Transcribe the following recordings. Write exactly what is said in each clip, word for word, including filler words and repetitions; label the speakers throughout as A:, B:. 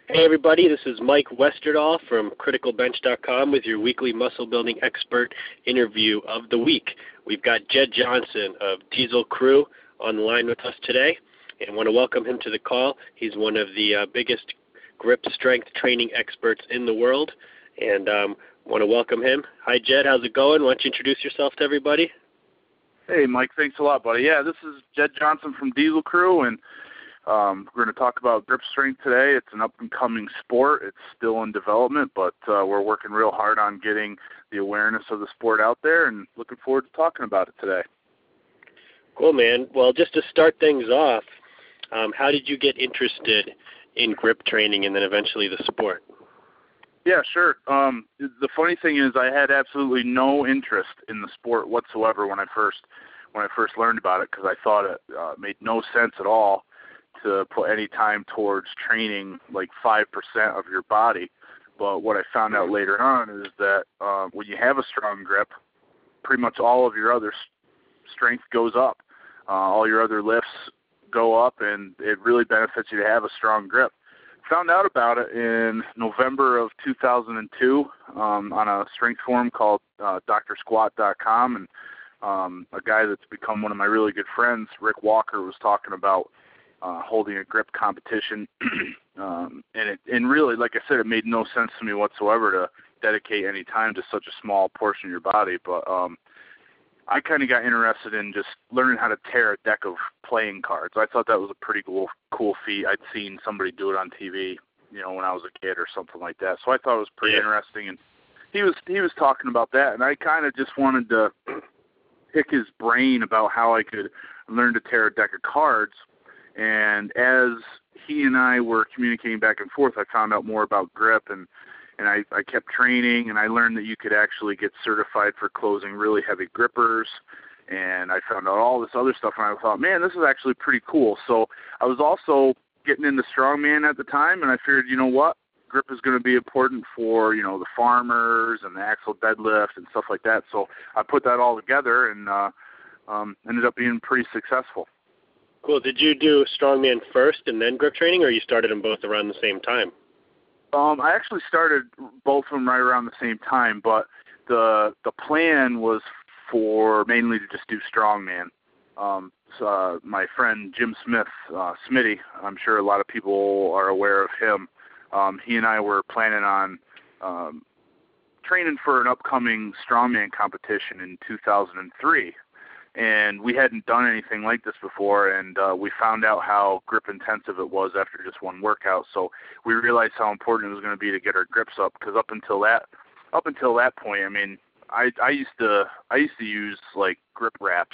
A: Hey everybody, this is Mike Westerdahl from critical bench dot com with your weekly muscle building expert interview of the week. We've got Jed Johnson of Diesel Crew on the line with us today, and want to welcome him to the call. He's one of the uh, biggest grip strength training experts in the world, and um, want to welcome him. Hi Jed, how's it going? Why don't you introduce yourself to everybody?
B: Hey Mike, thanks a lot, buddy. Yeah, this is Jed Johnson from Diesel Crew, and Um, we're going to talk about grip strength today. It's an up-and-coming sport. It's still in development, but uh, we're working real hard on getting the awareness of the sport out there and looking forward to talking about it today.
A: Cool, man. Well, just to start things off, um, how did you get interested in grip training and then eventually the sport?
B: Yeah, sure. Um, the funny thing is I had absolutely no interest in the sport whatsoever when I first when I first learned about it because I thought it uh, made no sense at all to put any time towards training like five percent of your body. But what I found out later on is that uh, when you have a strong grip, pretty much all of your other s- strength goes up. Uh, all your other lifts go up, and it really benefits you to have a strong grip. Found out about it in November of two thousand two um, on a strength forum called uh, D R squat dot com, and um, a guy that's become one of my really good friends, Rick Walker, was talking about Uh, holding a grip competition, um, and it and really, like I said, it made no sense to me whatsoever to dedicate any time to such a small portion of your body. But um, I kind of got interested in just learning how to tear a deck of playing cards. I thought that was a pretty cool cool feat. I'd seen somebody do it on T V, you know, when I was a kid or something like that. So I thought it was pretty yeah. interesting. And he was he was talking about that, and I kind of just wanted to pick his brain about how I could learn to tear a deck of cards. And as he and I were communicating back and forth, I found out more about grip, and, and I, I kept training, and I learned that you could actually get certified for closing really heavy grippers, and I found out all this other stuff, and I thought, man, this is actually pretty cool. So I was also getting into strongman at the time, and I figured, you know what, grip is going to be important for, you know, the farmers and the axle deadlift and stuff like that. So I put that all together and uh, um, ended up being pretty successful.
A: Cool. Did you do strongman first and then grip training, or you started them both around the same time?
B: Um, I actually started both of them right around the same time, but the the plan was for mainly to just do strongman. Um, so, uh, my friend Jim Smith, uh, Smitty, I'm sure a lot of people are aware of him. Um, he and I were planning on um, training for an upcoming strongman competition in two thousand three. And we hadn't done anything like this before, and uh, we found out how grip intensive it was after just one workout. So we realized how important it was going to be to get our grips up, because up until that, up until that point, I mean, I, I used to I used to use like grip wraps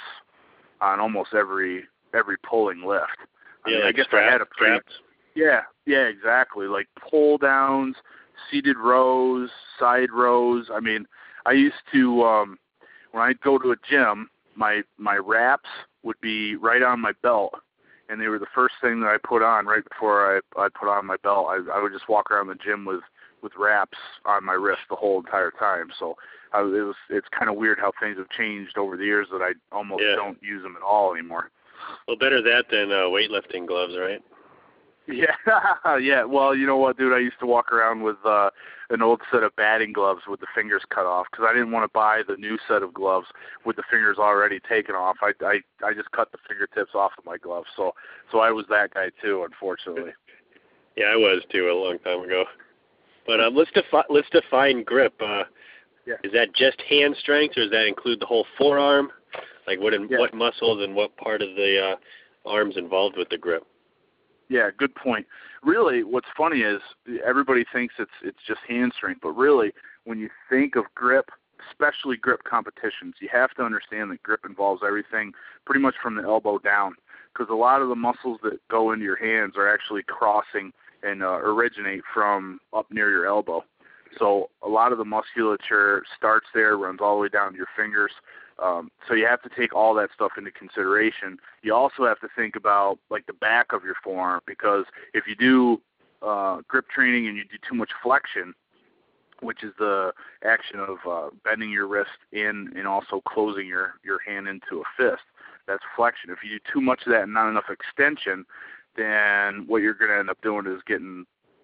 B: on almost every every pulling lift. I
A: Yeah,
B: mean,
A: like
B: I guess
A: strap,
B: I had a pretty,
A: straps.
B: yeah, yeah, exactly, like pull downs, seated rows, side rows. I mean, I used to um, when I'd go to a gym, my my wraps would be right on my belt, and they were the first thing that I put on right before I I put on my belt. I, I would just walk around the gym with, with wraps on my wrist the whole entire time. So I, it was it's kind of weird how things have changed over the years that I almost
A: yeah.
B: don't use them at all anymore.
A: Well, better that than uh, weightlifting gloves, right?
B: Yeah, yeah. Well, you know what, dude? I used to walk around with uh, an old set of batting gloves with the fingers cut off because I didn't want to buy the new set of gloves with the fingers already taken off. I, I, I just cut the fingertips off of my gloves. So, so I was that guy too, unfortunately.
A: Yeah, I was too a long time ago. But um, let's defi- let's define grip. Uh,
B: yeah.
A: Is that just hand strength, or does that include the whole forearm? Like what in,
B: yeah.
A: what muscles and what part of the uh, arms involved with the grip?
B: Yeah, good point. Really, what's funny is everybody thinks it's it's just hand strength, but really, when you think of grip, especially grip competitions, you have to understand that grip involves everything pretty much from the elbow down, because a lot of the muscles that go into your hands are actually crossing and uh, originate from up near your elbow. So a lot of the musculature starts there, runs all the way down to your fingers. Um, so you have to take all that stuff into consideration. You also have to think about like the back of your forearm, because if you do uh, grip training and you do too much flexion, which is the action of uh, bending your wrist in and also closing your, your hand into a fist, that's flexion. If you do too much of that and not enough extension, then what you're going to end up doing is getting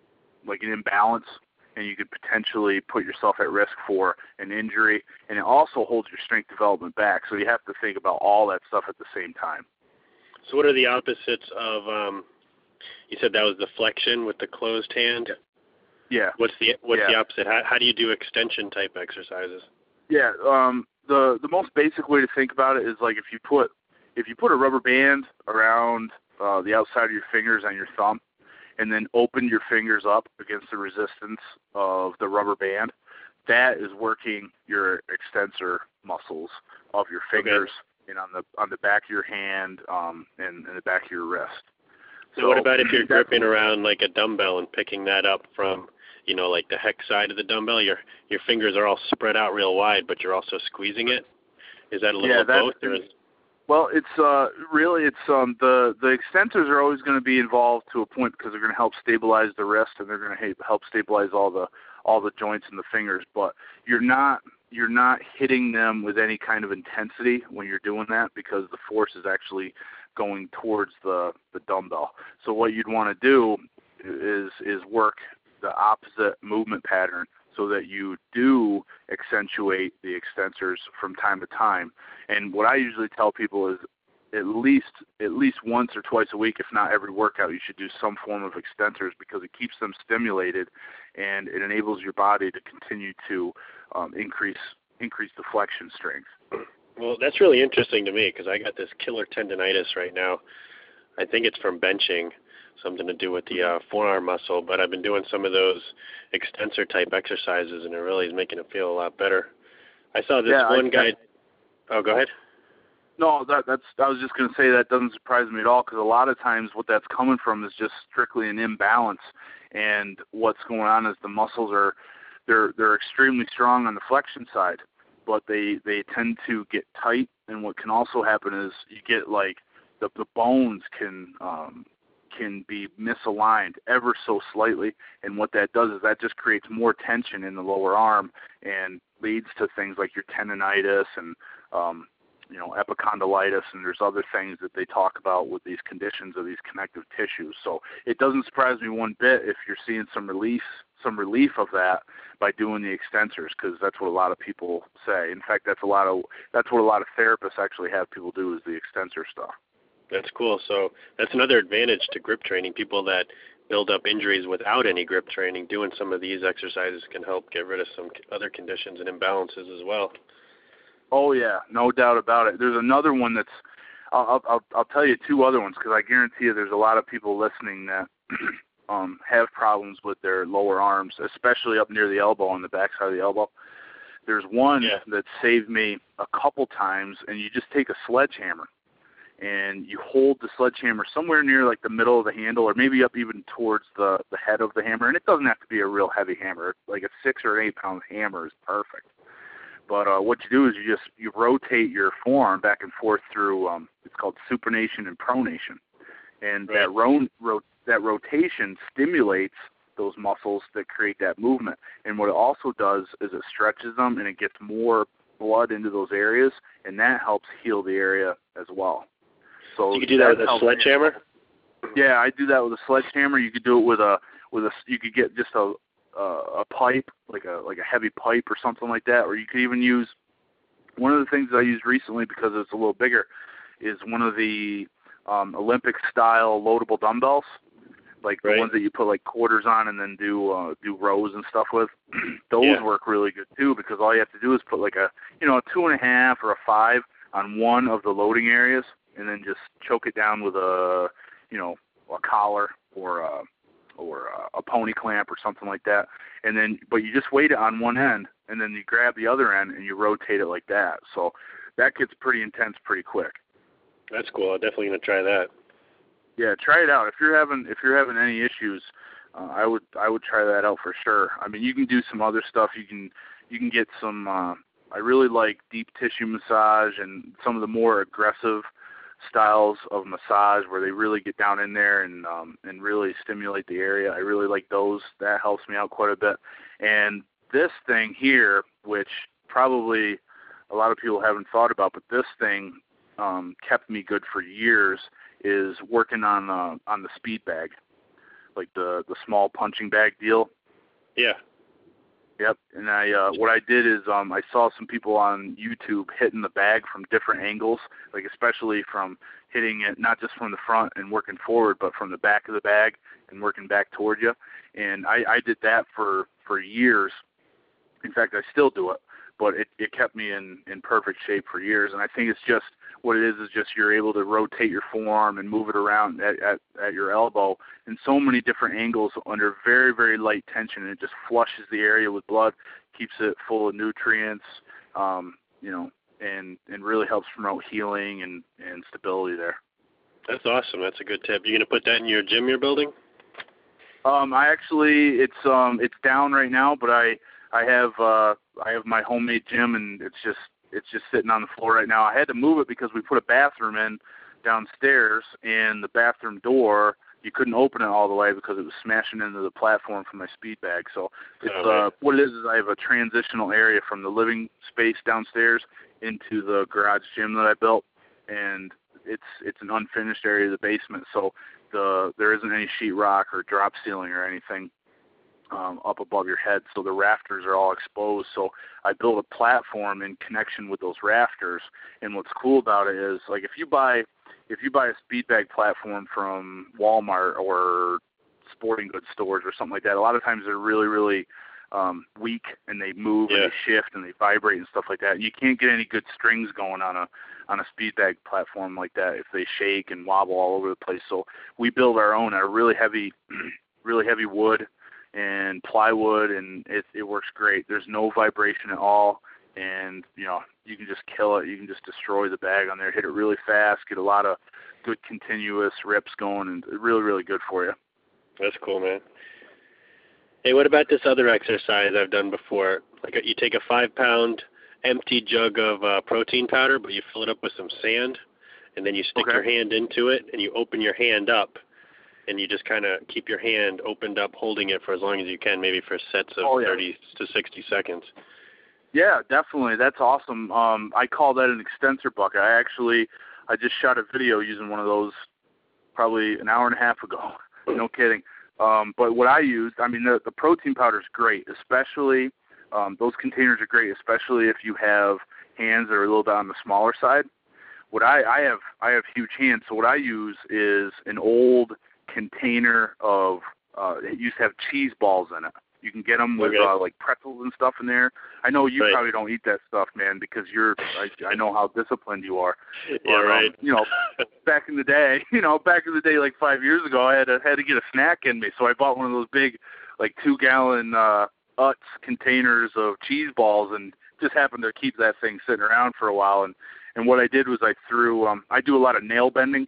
B: like an imbalance, and you could potentially put yourself at risk for an injury. And it also holds your strength development back. So you have to think about all that stuff at the same time.
A: So what are the opposites of? Um, you said that was the flexion with the closed hand.
B: Yeah.
A: What's the what's
B: yeah.
A: the opposite? How, how do you do extension type exercises?
B: Yeah. Um, the the most basic way to think about it is like if you put if you put a rubber band around uh, the outside of your fingers on your thumb, and then open your fingers up against the resistance of the rubber band, that is working your extensor muscles of your fingers okay. and on the on the back of your hand um, and, and the back of your wrist.
A: So, so what about if you're gripping around like a dumbbell and picking that up from, you know, like the hex side of the dumbbell? Your your fingers are all spread out real wide, but you're also squeezing it. Is that a little
B: yeah,
A: of both? Or is...
B: Well, it's uh, really it's um, the the extensors are always going to be involved to a point because they're going to help stabilize the wrist and they're going to help stabilize all the all the joints in the fingers. But you're not you're not hitting them with any kind of intensity when you're doing that because the force is actually going towards the, the dumbbell. So what you'd want to do is is work the opposite movement pattern so that you do accentuate the extensors from time to time. And what I usually tell people is at least at least once or twice a week, if not every workout, you should do some form of extensors because it keeps them stimulated and it enables your body to continue to um, increase increase the flexion strength.
A: Well, that's really interesting to me because I got this killer tendonitis right now. I think it's from benching, something to do with the uh, forearm muscle, but I've been doing some of those extensor type exercises and it really is making it feel a lot better. I saw this
B: yeah,
A: one
B: I,
A: guy. Oh, go ahead.
B: No, that, that's. I was just going to say that doesn't surprise me at all because a lot of times what that's coming from is just strictly an imbalance, and what's going on is the muscles are, they're they're extremely strong on the flexion side, but they they tend to get tight, and what can also happen is you get like the the bones can um, can be misaligned ever so slightly, and what that does is that just creates more tension in the lower arm and leads to things like your tendonitis and um, you know, epicondylitis, and there's other things that they talk about with these conditions of these connective tissues. So it doesn't surprise me one bit if you're seeing some relief, some relief of that by doing the extensors, because that's what a lot of people say. In fact, that's a lot of that's what a lot of therapists actually have people do is the extensor stuff.
A: That's cool. So that's another advantage to grip training. People that build up injuries without any grip training, doing some of these exercises can help get rid of some other conditions and imbalances as well.
B: Oh yeah, no doubt about it. There's another one that's, I'll I'll, I'll tell you two other ones because I guarantee you there's a lot of people listening that um, have problems with their lower arms, especially up near the elbow on the back side of the elbow. There's one
A: yeah.
B: that saved me a couple times, and you just take a sledgehammer and you hold the sledgehammer somewhere near like the middle of the handle or maybe up even towards the, the head of the hammer. And it doesn't have to be a real heavy hammer. Like a six or an eight pound hammer is perfect. But uh, what you do is you just you rotate your forearm back and forth through um, it's called supination and pronation, and
A: right.
B: that ro- ro- that rotation stimulates those muscles that create that movement. And what it also does is it stretches them and it gets more blood into those areas, and that helps heal the area as well. So,
A: so you could do that with a sledgehammer.
B: Yeah, I do that with a sledgehammer. You could do it with a with a you could get just a Uh, a pipe, like a like a heavy pipe or something like that, or you could even use one of the things I used recently because it's a little bigger is one of the um, Olympic style loadable dumbbells, like
A: right.
B: the ones that you put like quarters on and then do uh, do rows and stuff with. Those
A: yeah.
B: work really good too because all you have to do is put like a you know a two and a half or a five on one of the loading areas and then just choke it down with a you know a collar or a or a, a pony clamp or something like that, and then but you just weight it on one end, and then you grab the other end and you rotate it like that. So that gets pretty intense pretty quick.
A: That's cool. I'm definitely gonna try that.
B: Yeah, try it out. If you're having if you're having any issues, uh, I would I would try that out for sure. I mean, you can do some other stuff. You can you can get some. Uh, I really like deep tissue massage and some of the more aggressive styles of massage where they really get down in there and um, and really stimulate the area. I really like those. That helps me out quite a bit. And this thing here, which probably a lot of people haven't thought about, but this thing um, kept me good for years, is working on uh, on the speed bag. like the the small punching bag deal.
A: Yeah.
B: Yep. And I uh, what I did is um, I saw some people on YouTube hitting the bag from different angles, like especially from hitting it not just from the front and working forward, but from the back of the bag and working back toward you. And I, I did that for, for years. In fact, I still do it, but it, it kept me in, in perfect shape for years. And I think it's just what it is is just you're able to rotate your forearm and move it around at, at, at your elbow in so many different angles under very, very light tension. And it just flushes the area with blood, keeps it full of nutrients, um, you know, and, and really helps promote healing and, and stability there.
A: That's awesome. That's a good tip. You going to put that in your gym you're building?
B: Um, I actually, it's um, it's down right now, but I, I have, uh, I have my homemade gym, and it's just, it's just sitting on the floor right now. I had to move it because we put a bathroom in downstairs, and the bathroom door, you couldn't open it all the way because it was smashing into the platform from my speed bag. So it's,
A: oh,
B: uh, what it is is I have a transitional area from the living space downstairs into the garage gym that I built, and it's it's an unfinished area of the basement. So the there isn't any sheetrock or drop ceiling or anything um, up above your head. So the rafters are all exposed. So I built a platform in connection with those rafters. And what's cool about it is, like, if you buy if you buy a speed bag platform from Walmart or sporting goods stores or something like that, a lot of times they're really, really um, weak, and they move
A: yeah.
B: and they shift and they vibrate and stuff like that. And you can't get any good strings going on a on a speed bag platform like that if they shake and wobble all over the place. So we build our own out of really heavy, really heavy wood and plywood, and it it works great. There's no vibration at all, and you know you can just kill it. You can just destroy the bag on there, hit it really fast, get a lot of good continuous rips going, and really, really good for you.
A: That's cool, man. Hey, what about this other exercise I've done before? Like, you take a five-pound empty jug of uh, protein powder, but you fill it up with some sand, and then you stick
B: Okay.
A: your hand into it, and you open your hand up, and you just kind of keep your hand opened up, holding it for as long as you can, maybe for sets of
B: oh, yeah.
A: thirty to sixty seconds.
B: Yeah, definitely. That's awesome. Um, I call that an extensor bucket. I actually, I just shot a video using one of those probably an hour and a half ago. No kidding. Um, but what I used, I mean, the, the protein powder is great, especially um, those containers are great, especially if you have hands that are a little bit on the smaller side. What I, I have, I have huge hands, so what I use is an old container of, uh, it used to have cheese balls in it. You can get them with
A: okay.
B: uh, like pretzels and stuff in there. I know you
A: right.
B: probably don't eat that stuff, man, because you're. I, I know how disciplined you are.
A: Yeah,
B: but,
A: right.
B: Um, you know, back in the day, you know, back in the day, like five years ago, I had to, had to get a snack in me, so I bought one of those big, like two gallon uh, Utz containers of cheese balls, and just happened to keep that thing sitting around for a while. And and what I did was I threw. Um, I do a lot of nail bending.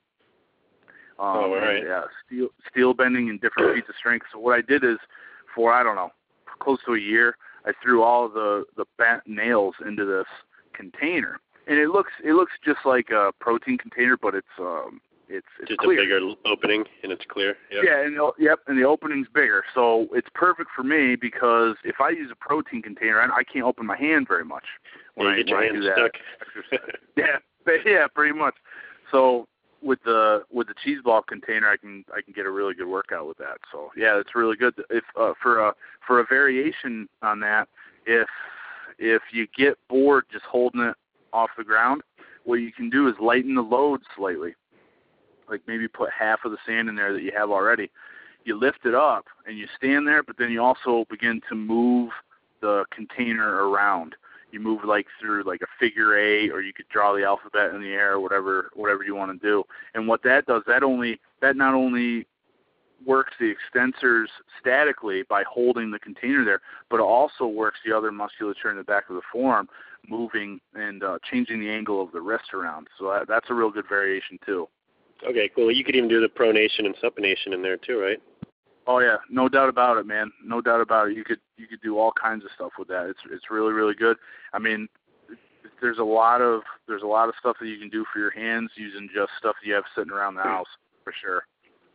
B: Um,
A: oh, right.
B: and, uh, steel steel bending in different feats of strength. So what I did is, for I don't know, close to a year, I threw all the the bent nails into this container, and it looks it looks just like a protein container, but it's um it's it's
A: just
B: clear.
A: a bigger opening, and it's clear. Yep.
B: Yeah, and the, yep, and the opening's bigger, so it's perfect for me because if I use a protein container, I, I can't open my hand very much when
A: yeah,
B: I,
A: you get your
B: when I
A: hand
B: do that.
A: stuck.
B: yeah, yeah, pretty much. So with the with the cheese ball container, I can I can get a really good workout with that. So yeah, it's really good. If uh, for a for a variation on that, if if you get bored just holding it off the ground, what you can do is lighten the load slightly. Like maybe put half of the sand in there that you have already. You lift it up and you stand there, but then you also begin to move the container around. You move like through like a figure eight, or you could draw the alphabet in the air, whatever whatever you want to do. And what that does, that only that not only works the extensors statically by holding the container there, but it also works the other musculature in the back of the forearm, moving and uh, changing the angle of the wrist around. So that, that's a real good variation too.
A: Okay, cool. You could even do the pronation and supination in there too, right?
B: Oh yeah, no doubt about it, man. No doubt about it. You could you could do all kinds of stuff with that. It's it's really really good. I mean, there's a lot of there's a lot of stuff that you can do for your hands using just stuff that you have sitting around the house for sure.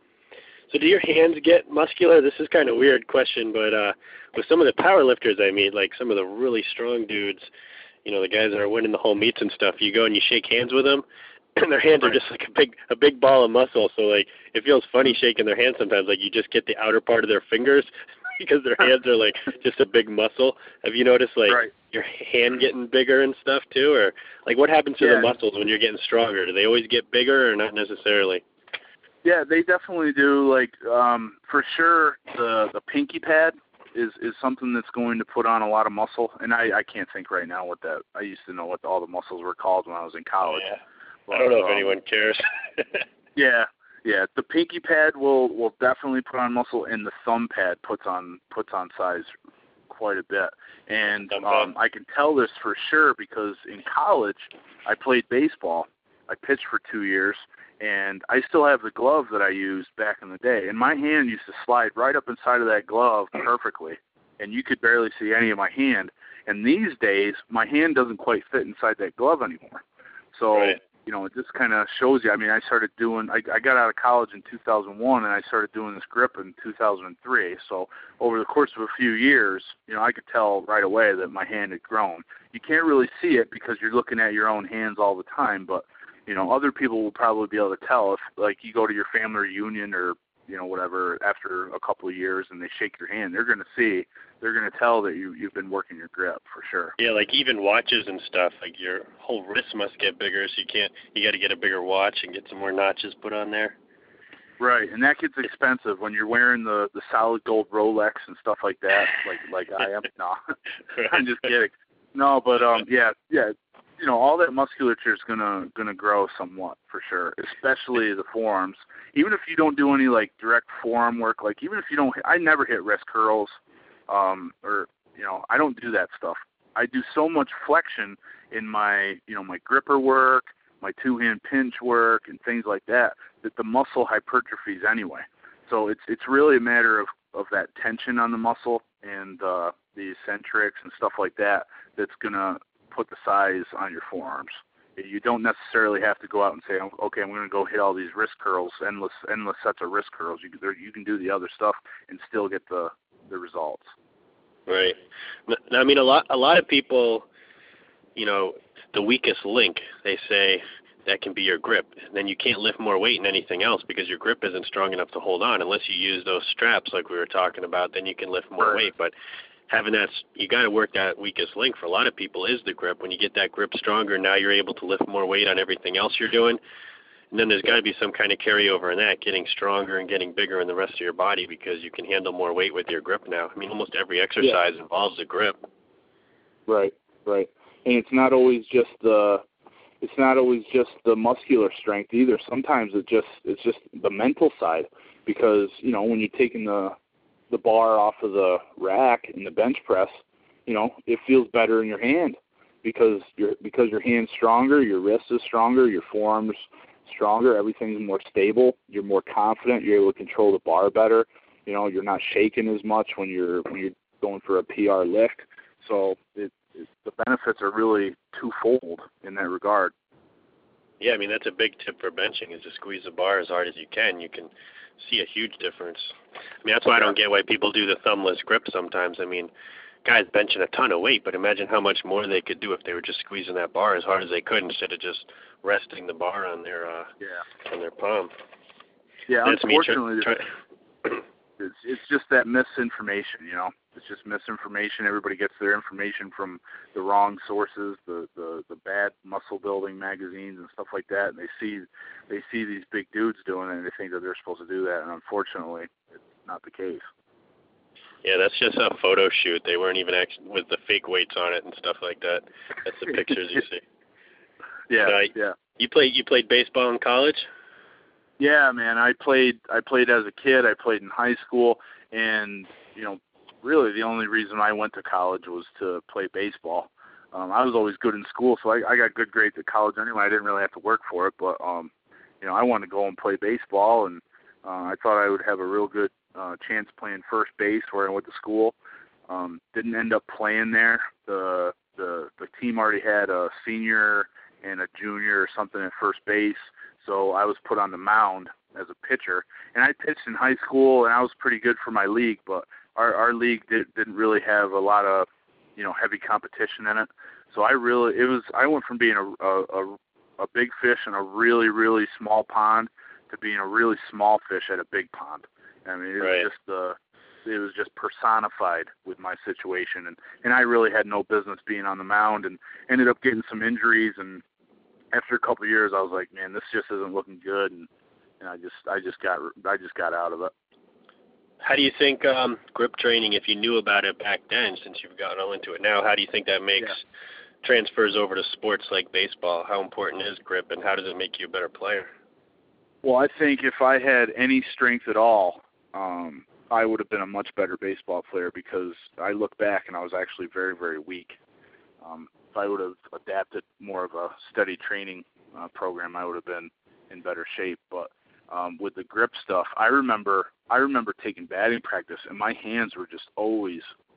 A: So do your hands get muscular? This is kind of a weird question, but uh, with some of the power lifters I meet, like some of the really strong dudes, you know, the guys that are winning the whole meets and stuff, you go and you shake hands with them, and their hands
B: right.
A: are just like a big a big ball of muscle. So like it feels funny shaking their hands sometimes. Like you just get the outer part of their fingers because their hands are like just a big muscle. Have you noticed like
B: right.
A: your hand getting bigger and stuff too, or like what happens to
B: yeah.
A: the muscles when you're getting stronger? Do they always get bigger or not necessarily?
B: Yeah, they definitely do. Like um, for sure, the the pinky pad is is something that's going to put on a lot of muscle. And I I can't think right now what that. I used to know what all the muscles were called when I was in college.
A: Yeah.
B: But,
A: I don't know if
B: um,
A: anyone cares.
B: yeah, yeah. The pinky pad will will definitely put on muscle, and the thumb pad puts on puts on size quite a bit. And um, I can tell this for sure because in college I played baseball. I pitched for two years. And I still have the glove that I used back in the day. And my hand used to slide right up inside of that glove perfectly. And you could barely see any of my hand. And these days, my hand doesn't quite fit inside that glove anymore. So,
A: right.
B: you know, it just kind of shows you. I mean, I started doing, I, I got out of college in two thousand one, and I started doing this grip in two thousand three. So over the course of a few years, you know, I could tell right away that my hand had grown. You can't really see it because you're looking at your own hands all the time, but you know, other people will probably be able to tell if, like, you go to your family reunion or, you know, whatever, after a couple of years and they shake your hand, they're going to see, they're going to tell that you, you've been working your grip for sure.
A: Yeah, like even watches and stuff, like your whole wrist must get bigger, so you can't, you got to get a bigger watch and get some more notches put on there.
B: Right, and that gets expensive when you're wearing the, the solid gold Rolex and stuff like that, like like I am. No, I'm just kidding. No, but, um, yeah, yeah. You know, all that musculature is gonna gonna grow somewhat for sure, especially the forearms. Even if you don't do any like direct forearm work, like even if you don't, I never hit wrist curls, um, or you know, I don't do that stuff. I do so much flexion in my, you know, my gripper work, my two-hand pinch work, and things like that, that the muscle hypertrophies anyway. So it's it's really a matter of of that tension on the muscle and uh, the eccentrics and stuff like that that's gonna put the size on your forearms. You don't necessarily have to go out and say, okay, I'm going to go hit all these wrist curls, endless endless sets of wrist curls. You can, you can do the other stuff and still get the, the results.
A: Right. I mean, a lot a lot of people, you know, the weakest link, they say that can be your grip. And then you can't lift more weight in anything else because your grip isn't strong enough to hold on. Unless you use those straps like we were talking about, then you can lift more
B: Right.
A: weight. But having that, you got to work that weakest link for a lot of people is the grip. When you get that grip stronger, now you're able to lift more weight on everything else you're doing. And then there's got to be some kind of carryover in that, getting stronger and getting bigger in the rest of your body because you can handle more weight with your grip now. I mean, almost every exercise yeah. involves a grip.
B: Right, right. And it's not always just the it's not always just the muscular strength either. Sometimes it just it's just the mental side because, you know, when you're taking the the bar off of the rack in the bench press, you know, it feels better in your hand because your because your hand's stronger, your wrist is stronger, your forearm's stronger, everything's more stable, you're more confident, you're able to control the bar better, you know, you're not shaking as much when you're when you're going for a P R lift. So it, it, the benefits are really twofold in that regard.
A: Yeah, I mean, that's a big tip for benching is to squeeze the bar as hard as you can. You can see a huge difference. I mean, that's why I don't get why people do the thumbless grip sometimes. I mean, guys benching a ton of weight, but imagine how much more they could do if they were just squeezing that bar as hard as they could instead of just resting the bar on their uh,
B: yeah.
A: on their palm.
B: Yeah,
A: that's
B: unfortunately,
A: me try, try.
B: it's, it's just that misinformation, you know. It's just misinformation. Everybody gets their information from the wrong sources, the, the, the bad muscle building magazines and stuff like that, and they see they see these big dudes doing it and they think that they're supposed to do that, and unfortunately, it's not the case.
A: Yeah, that's just a photo shoot. They weren't even actually with the fake weights on it and stuff like that. That's the pictures you see.
B: Yeah,
A: uh,
B: yeah.
A: You played you played baseball in college?
B: Yeah, man. I played I played as a kid. I played in high school, and you know, really the only reason I went to college was to play baseball. Um, I was always good in school, so I, I got good grades at college anyway. I didn't really have to work for it, but um, you know, I wanted to go and play baseball, and uh, I thought I would have a real good uh, chance playing first base where I went to school. Um, didn't end up playing there. The the the team already had a senior and a junior or something at first base, so I was put on the mound as a pitcher. And I pitched in high school, and I was pretty good for my league, but our our league did, didn't really have a lot of, you know, heavy competition in it. So I really, it was, I went from being a, a, a a big fish in a really, really small pond to being a really small fish at a big pond. I mean, it
A: right.
B: was just the, it was just personified with my situation, and and I really had no business being on the mound, and ended up getting some injuries. And after a couple of years, I was like, man, this just isn't looking good, and, and I just, I just got, I just got out of it.
A: How do you think um, grip training, if you knew about it back then, since you've gotten all into it now, how do you think that makes yeah. transfers over to sports like baseball? How important is grip, and how does it make you a better player?
B: Well, I think if I had any strength at all, um, I would have been a much better baseball player, because I look back and I was actually very, very weak. Um, if I would have adapted more of a steady training uh, program, I would have been in better shape. But um, with the grip stuff, I remember I remember taking batting practice, and my hands were just always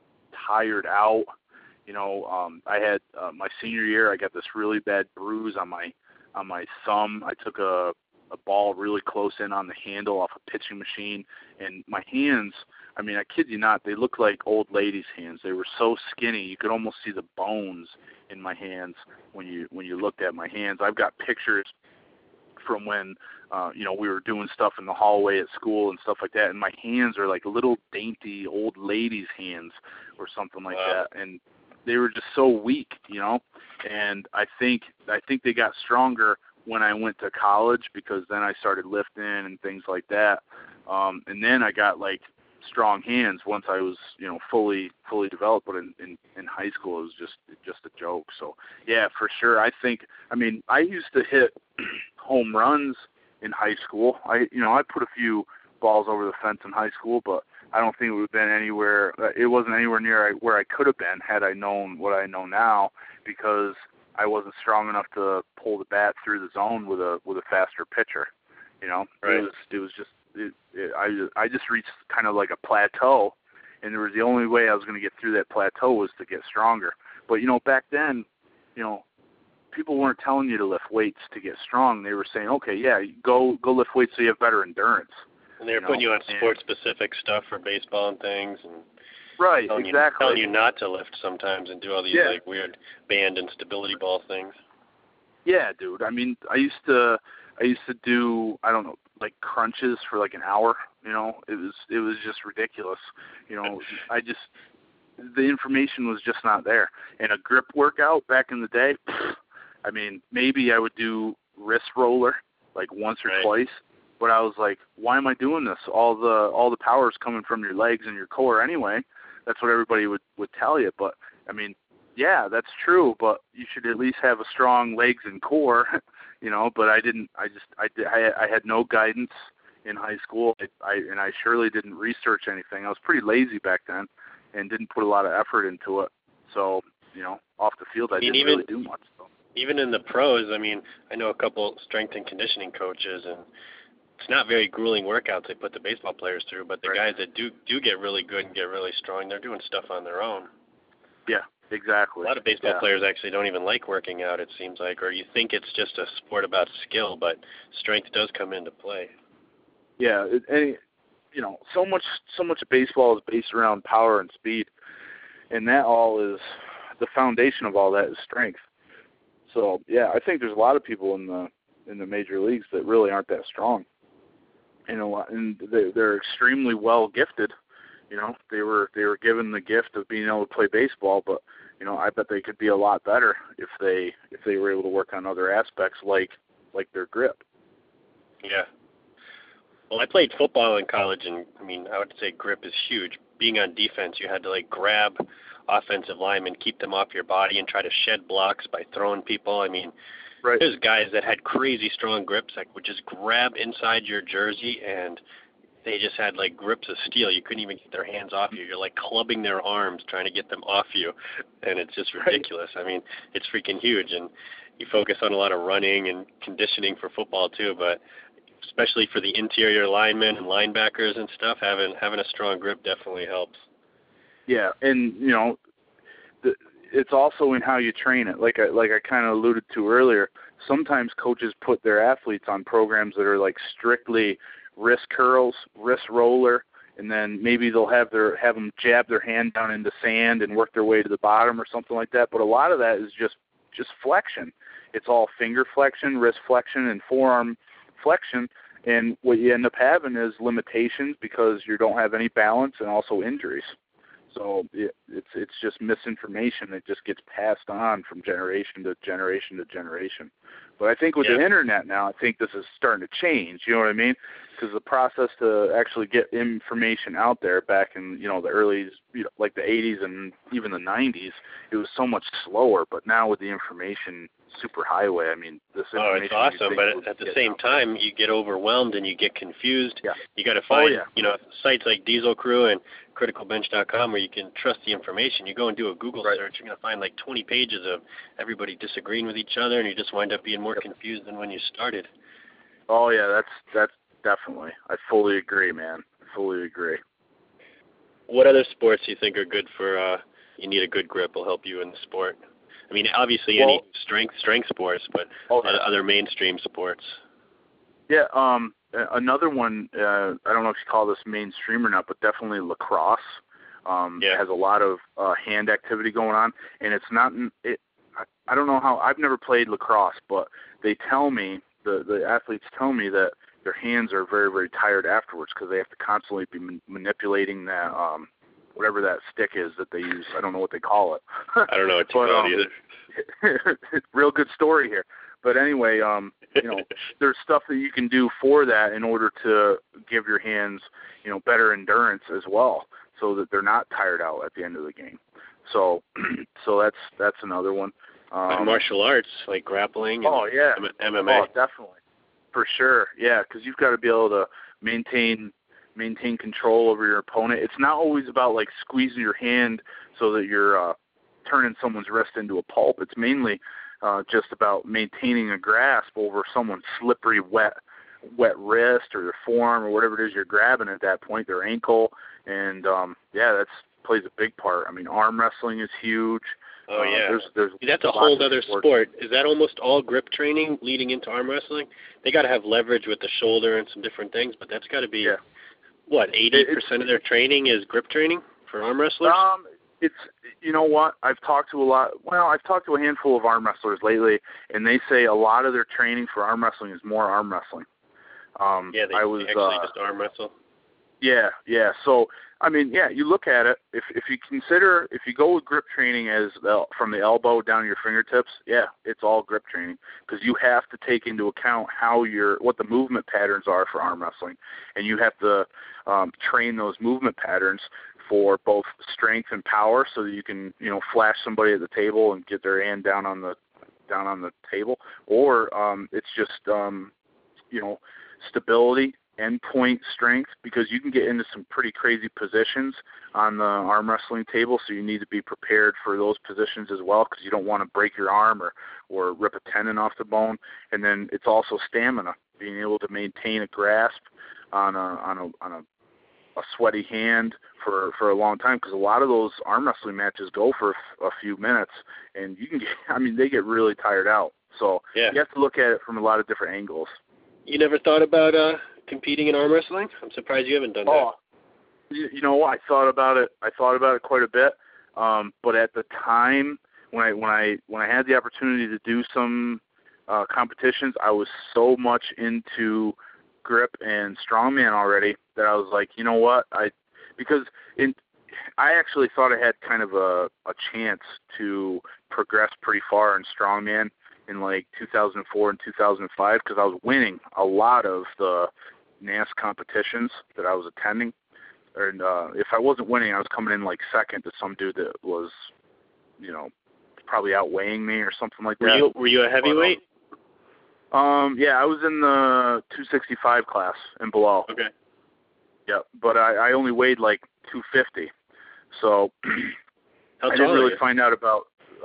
B: tired out. You know, um, I had uh, my senior year, I got this really bad bruise on my on my thumb. I took a a ball really close in on the handle off a pitching machine, and my hands, I mean, I kid you not, they looked like old ladies' hands. They were so skinny, you could almost see the bones in my hands when you when you looked at my hands. I've got pictures from when, uh, you know, we were doing stuff in the hallway at school and stuff like that, and my hands are like little dainty old ladies' hands or something like
A: wow.
B: that, and they were just so weak, you know, and I think I think they got stronger when I went to college, because then I started lifting and things like that. Um, and then I got like strong hands once I was, you know, fully, fully developed. But in, in, in high school, it was just, just a joke. So yeah, for sure. I think, I mean, I used to hit home runs in high school. I, you know, I put a few balls over the fence in high school, but I don't think it would have been anywhere. It wasn't anywhere near where I could have been had I known what I know now, because I wasn't strong enough to pull the bat through the zone with a with a faster pitcher. You know,
A: right.
B: it was it was just it, it, I I just reached kind of like a plateau, and there was the only way I was going to get through that plateau was to get stronger. But you know, back then, you know, people weren't telling you to lift weights to get strong. They were saying, okay, yeah, go go lift weights so you have better endurance.
A: And they were
B: you
A: putting
B: know?
A: you on sport-specific stuff for baseball and things, and
B: right,
A: telling
B: exactly.
A: You, telling you not to lift sometimes and do all these
B: yeah.
A: like weird band and stability ball things.
B: Yeah, dude. I mean, I used to, I used to do, I don't know, like crunches for like an hour. You know, it was, it was just ridiculous. You know, I just, the information was just not there. And a grip workout back in the day, I mean, maybe I would do wrist roller like once or
A: right.
B: twice. But I was like, why am I doing this? All the all the power is coming from your legs and your core anyway. That's what everybody would, would tell you. But, I mean, yeah, that's true, but you should at least have a strong legs and core, you know, but I didn't, I just, I, did, I, I had no guidance in high school, I, I, and I surely didn't research anything. I was pretty lazy back then and didn't put a lot of effort into it. So, you know, off the field, I, I mean, didn't
A: even,
B: really do much. So.
A: Even in the pros, I mean, I know a couple strength and conditioning coaches, and it's not very grueling workouts they put the baseball players through, but the right. guys that do do get really good and get really strong, they're doing stuff on their own.
B: Yeah, exactly.
A: A lot of baseball
B: yeah.
A: players actually don't even like working out, it seems like, or you think it's just a sport about skill, but strength does come into play.
B: Yeah, it, and, you know, so much so much of baseball is based around power and speed, and that all is, the foundation of all that is strength. So, yeah, I think there's a lot of people in the in the major leagues that really aren't that strong. And a lot, and they, they're extremely well gifted. You know, they were they were given the gift of being able to play baseball, but you know, I bet they could be a lot better if they if they were able to work on other aspects like like their grip.
A: Yeah. Well, I played football in college, and I mean, I would say grip is huge. Being on defense, you had to like grab offensive linemen, keep them off your body, and try to shed blocks by throwing people. I mean.
B: Right.
A: There's guys that had crazy strong grips that would just grab inside your jersey, and they just had like grips of steel. You couldn't even get their hands off you. You're like clubbing their arms trying to get them off you, and it's just ridiculous. Right. I mean, it's freaking huge, and you focus on a lot of running and conditioning for football too, but especially for the interior linemen and linebackers and stuff, having having a strong grip definitely helps.
B: Yeah, and you know, the it's also in how you train it. Like I, like I kind of alluded to earlier, sometimes coaches put their athletes on programs that are like strictly wrist curls, wrist roller, and then maybe they'll have their have them jab their hand down into sand and work their way to the bottom or something like that. But a lot of that is just just flexion. it's all finger flexion, wrist flexion, and forearm flexion. And what you end up having is limitations because you don't have any balance and also injuries. So it, it's it's just misinformation that just gets passed on from generation to generation to generation. But I think with
A: yeah.
B: the internet now, I think this is starting to change. You know what I mean? Because the process to actually get information out there back in, you know, the early, you know, like the eighties and even the nineties, it was so much slower. But now with the information superhighway, I mean, this information.
A: Oh, it's awesome. But at the same
B: out.
A: time, you get overwhelmed and you get confused.
B: Yeah.
A: You got to find,
B: oh, yeah.
A: you know, sites like Diesel Crew and critical bench dot com where you can trust the information. You go and do a Google
B: right.
A: search, you're going to find like twenty pages of everybody disagreeing with each other, and you just wind up being more
B: yep.
A: confused than when you started.
B: Oh, yeah, that's that's definitely. I fully agree, man. I fully agree.
A: What other sports do you think are good for, uh, you need a good grip will help you in the sport? I mean, obviously
B: well,
A: any strength strength sports, but
B: oh, yeah.
A: other mainstream sports.
B: Yeah, um, another one, uh, I don't know if you call this mainstream or not, but definitely lacrosse. Um,
A: yeah.
B: has a lot of uh, hand activity going on, and it's not. It, I, I don't know how. I've never played lacrosse, but they tell me the the athletes tell me that their hands are very very tired afterwards because they have to constantly be man- manipulating that um, whatever that stick is that they use. I don't know what they call it.
A: I don't know what to
B: but,
A: call
B: um,
A: it either.
B: Real good story here. But anyway, um, you know, there's stuff that you can do for that in order to give your hands, you know, better endurance as well, so that they're not tired out at the end of the game. So, so that's that's another one. Um,
A: martial arts like grappling. And
B: oh yeah,
A: M M A.
B: Oh, definitely, for sure. Yeah, because you've got to be able to maintain maintain control over your opponent. It's not always about like squeezing your hand so that you're uh, turning someone's wrist into a pulp. It's mainly uh, just about maintaining a grasp over someone's slippery, wet, wet wrist or their forearm or whatever it is you're grabbing at that point, their ankle, and um, yeah, that's plays a big part. I mean, arm wrestling is huge.
A: Oh
B: uh,
A: yeah,
B: there's, there's
A: See, that's a whole other sport. Is that almost all grip training leading into arm wrestling? They got to have leverage with the shoulder and some different things, but that's got to be
B: yeah.
A: what eighty percent of their training is grip training for arm wrestlers.
B: Um, it's you know what I've talked to a lot. Well, I've talked to a handful of arm wrestlers lately, and they say a lot of their training for arm wrestling is more arm wrestling. Um,
A: yeah, they,
B: I was,
A: they actually
B: uh,
A: just arm wrestle.
B: Yeah, yeah. So, I mean, yeah, you look at it, if if you consider, if you go with grip training as the, from the elbow down to your fingertips, yeah, it's all grip training because you have to take into account how your, what the movement patterns are for arm wrestling. And you have to um, train those movement patterns for both strength and power so that you can, you know, flash somebody at the table and get their hand down on the, down on the table. Or um, it's just, um, you know, stability, endpoint strength, because you can get into some pretty crazy positions on the arm wrestling table, so you need to be prepared for those positions as well because you don't want to break your arm or, or rip a tendon off the bone. And then it's also stamina, being able to maintain a grasp on a on a on a, a sweaty hand for, for a long time because a lot of those arm wrestling matches go for a few minutes, and you can get, I mean, they get really tired out. So
A: yeah.
B: you have to look at it from a lot of different angles.
A: You never thought about uh, competing in arm wrestling? I'm surprised you haven't done
B: oh,
A: that.
B: You, you know, I thought about it. I thought about it quite a bit. Um, but at the time, when I when I when I had the opportunity to do some uh, competitions, I was so much into grip and strongman already that I was like, you know what, I because in I actually thought I had kind of a a chance to progress pretty far in strongman in like two thousand four and two thousand five because I was winning a lot of the N A S competitions that I was attending. And uh, if I wasn't winning, I was coming in like second to some dude that was, you know, probably outweighing me or something like that.
A: Were you, were you a heavyweight?
B: But, um, um, yeah, I was in the two sixty-five class and below.
A: Okay.
B: Yeah, but I, I only weighed like two fifty. So
A: How
B: I
A: tall
B: didn't really
A: are you?
B: find out about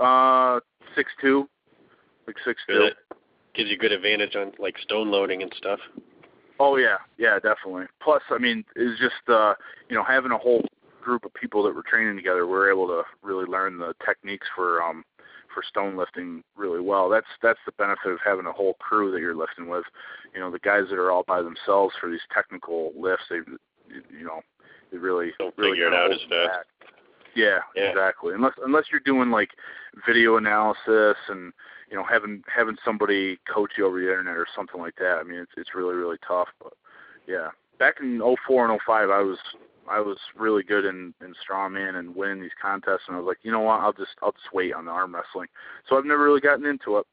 B: uh, six two. Like six two.
A: Really? Gives you good advantage on like stone loading and stuff.
B: Oh yeah, yeah, definitely. Plus, I mean, it's just uh, you know, having a whole group of people that were training together, we were able to really learn the techniques for um for stone lifting really well. That's that's the benefit of having a whole crew that you're lifting with. You know, the guys that are all by themselves for these technical lifts, they you know, they really
A: don't
B: really
A: figure it out as fast.
B: Back. Yeah, yeah, exactly. Unless unless you're doing like video analysis and, you know, having having somebody coach you over the internet or something like that. I mean, it's it's really really tough. But yeah, back in oh four and oh five, I was I was really good in in strongman and winning these contests, and I was like, you know what, I'll just I'll just wait on the arm wrestling. So I've never really gotten into it.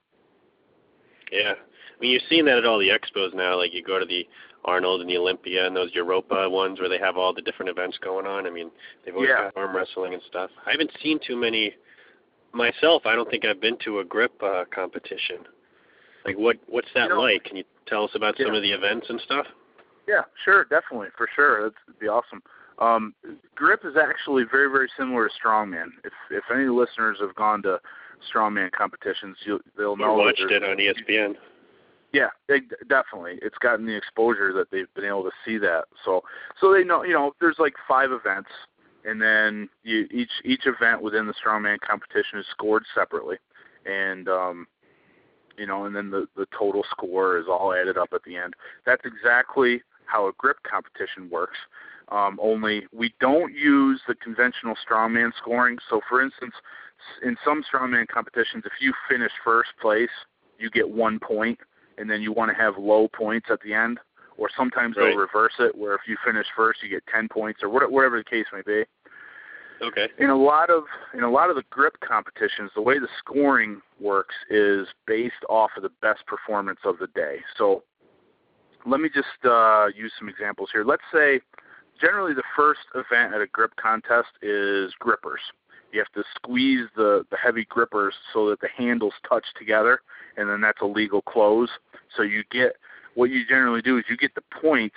A: Yeah, I mean, you're seeing that at all the expos now. Like you go to the Arnold and the Olympia and those Europa ones where they have all the different events going on. I mean, they've always
B: Yeah.
A: got arm wrestling and stuff. I haven't seen too many myself. I don't think I've been to a grip uh, competition. Like, what what's that
B: You know,
A: like? Can you tell us about
B: yeah.
A: some of the events and stuff?
B: Yeah, sure, definitely, for sure. That'd be awesome. Um, grip is actually very, very similar to strongman. If if any listeners have gone to strongman competitions, you, they'll know.
A: Or watched it on E S P N.
B: Yeah, they, definitely. It's gotten the exposure that they've been able to see that. So, so they know, you know, there's like five events, and then you, each each event within the strongman competition is scored separately, and um, you know, and then the the total score is all added up at the end. That's exactly how a grip competition works. Um, only we don't use the conventional strongman scoring. So, for instance, in some strongman competitions, if you finish first place, you get one point, and then you want to have low points at the end. Or sometimes
A: Right.
B: they'll reverse it, where if you finish first, you get ten points, or whatever the case may be.
A: Okay.
B: In a lot of in a lot of the grip competitions, the way the scoring works is based off of the best performance of the day. So, let me just uh, use some examples here. Let's say, generally the first event at a grip contest is grippers. You have to squeeze the, the heavy grippers so that the handles touch together, and then that's a legal close. So you get, what you generally do is you get the points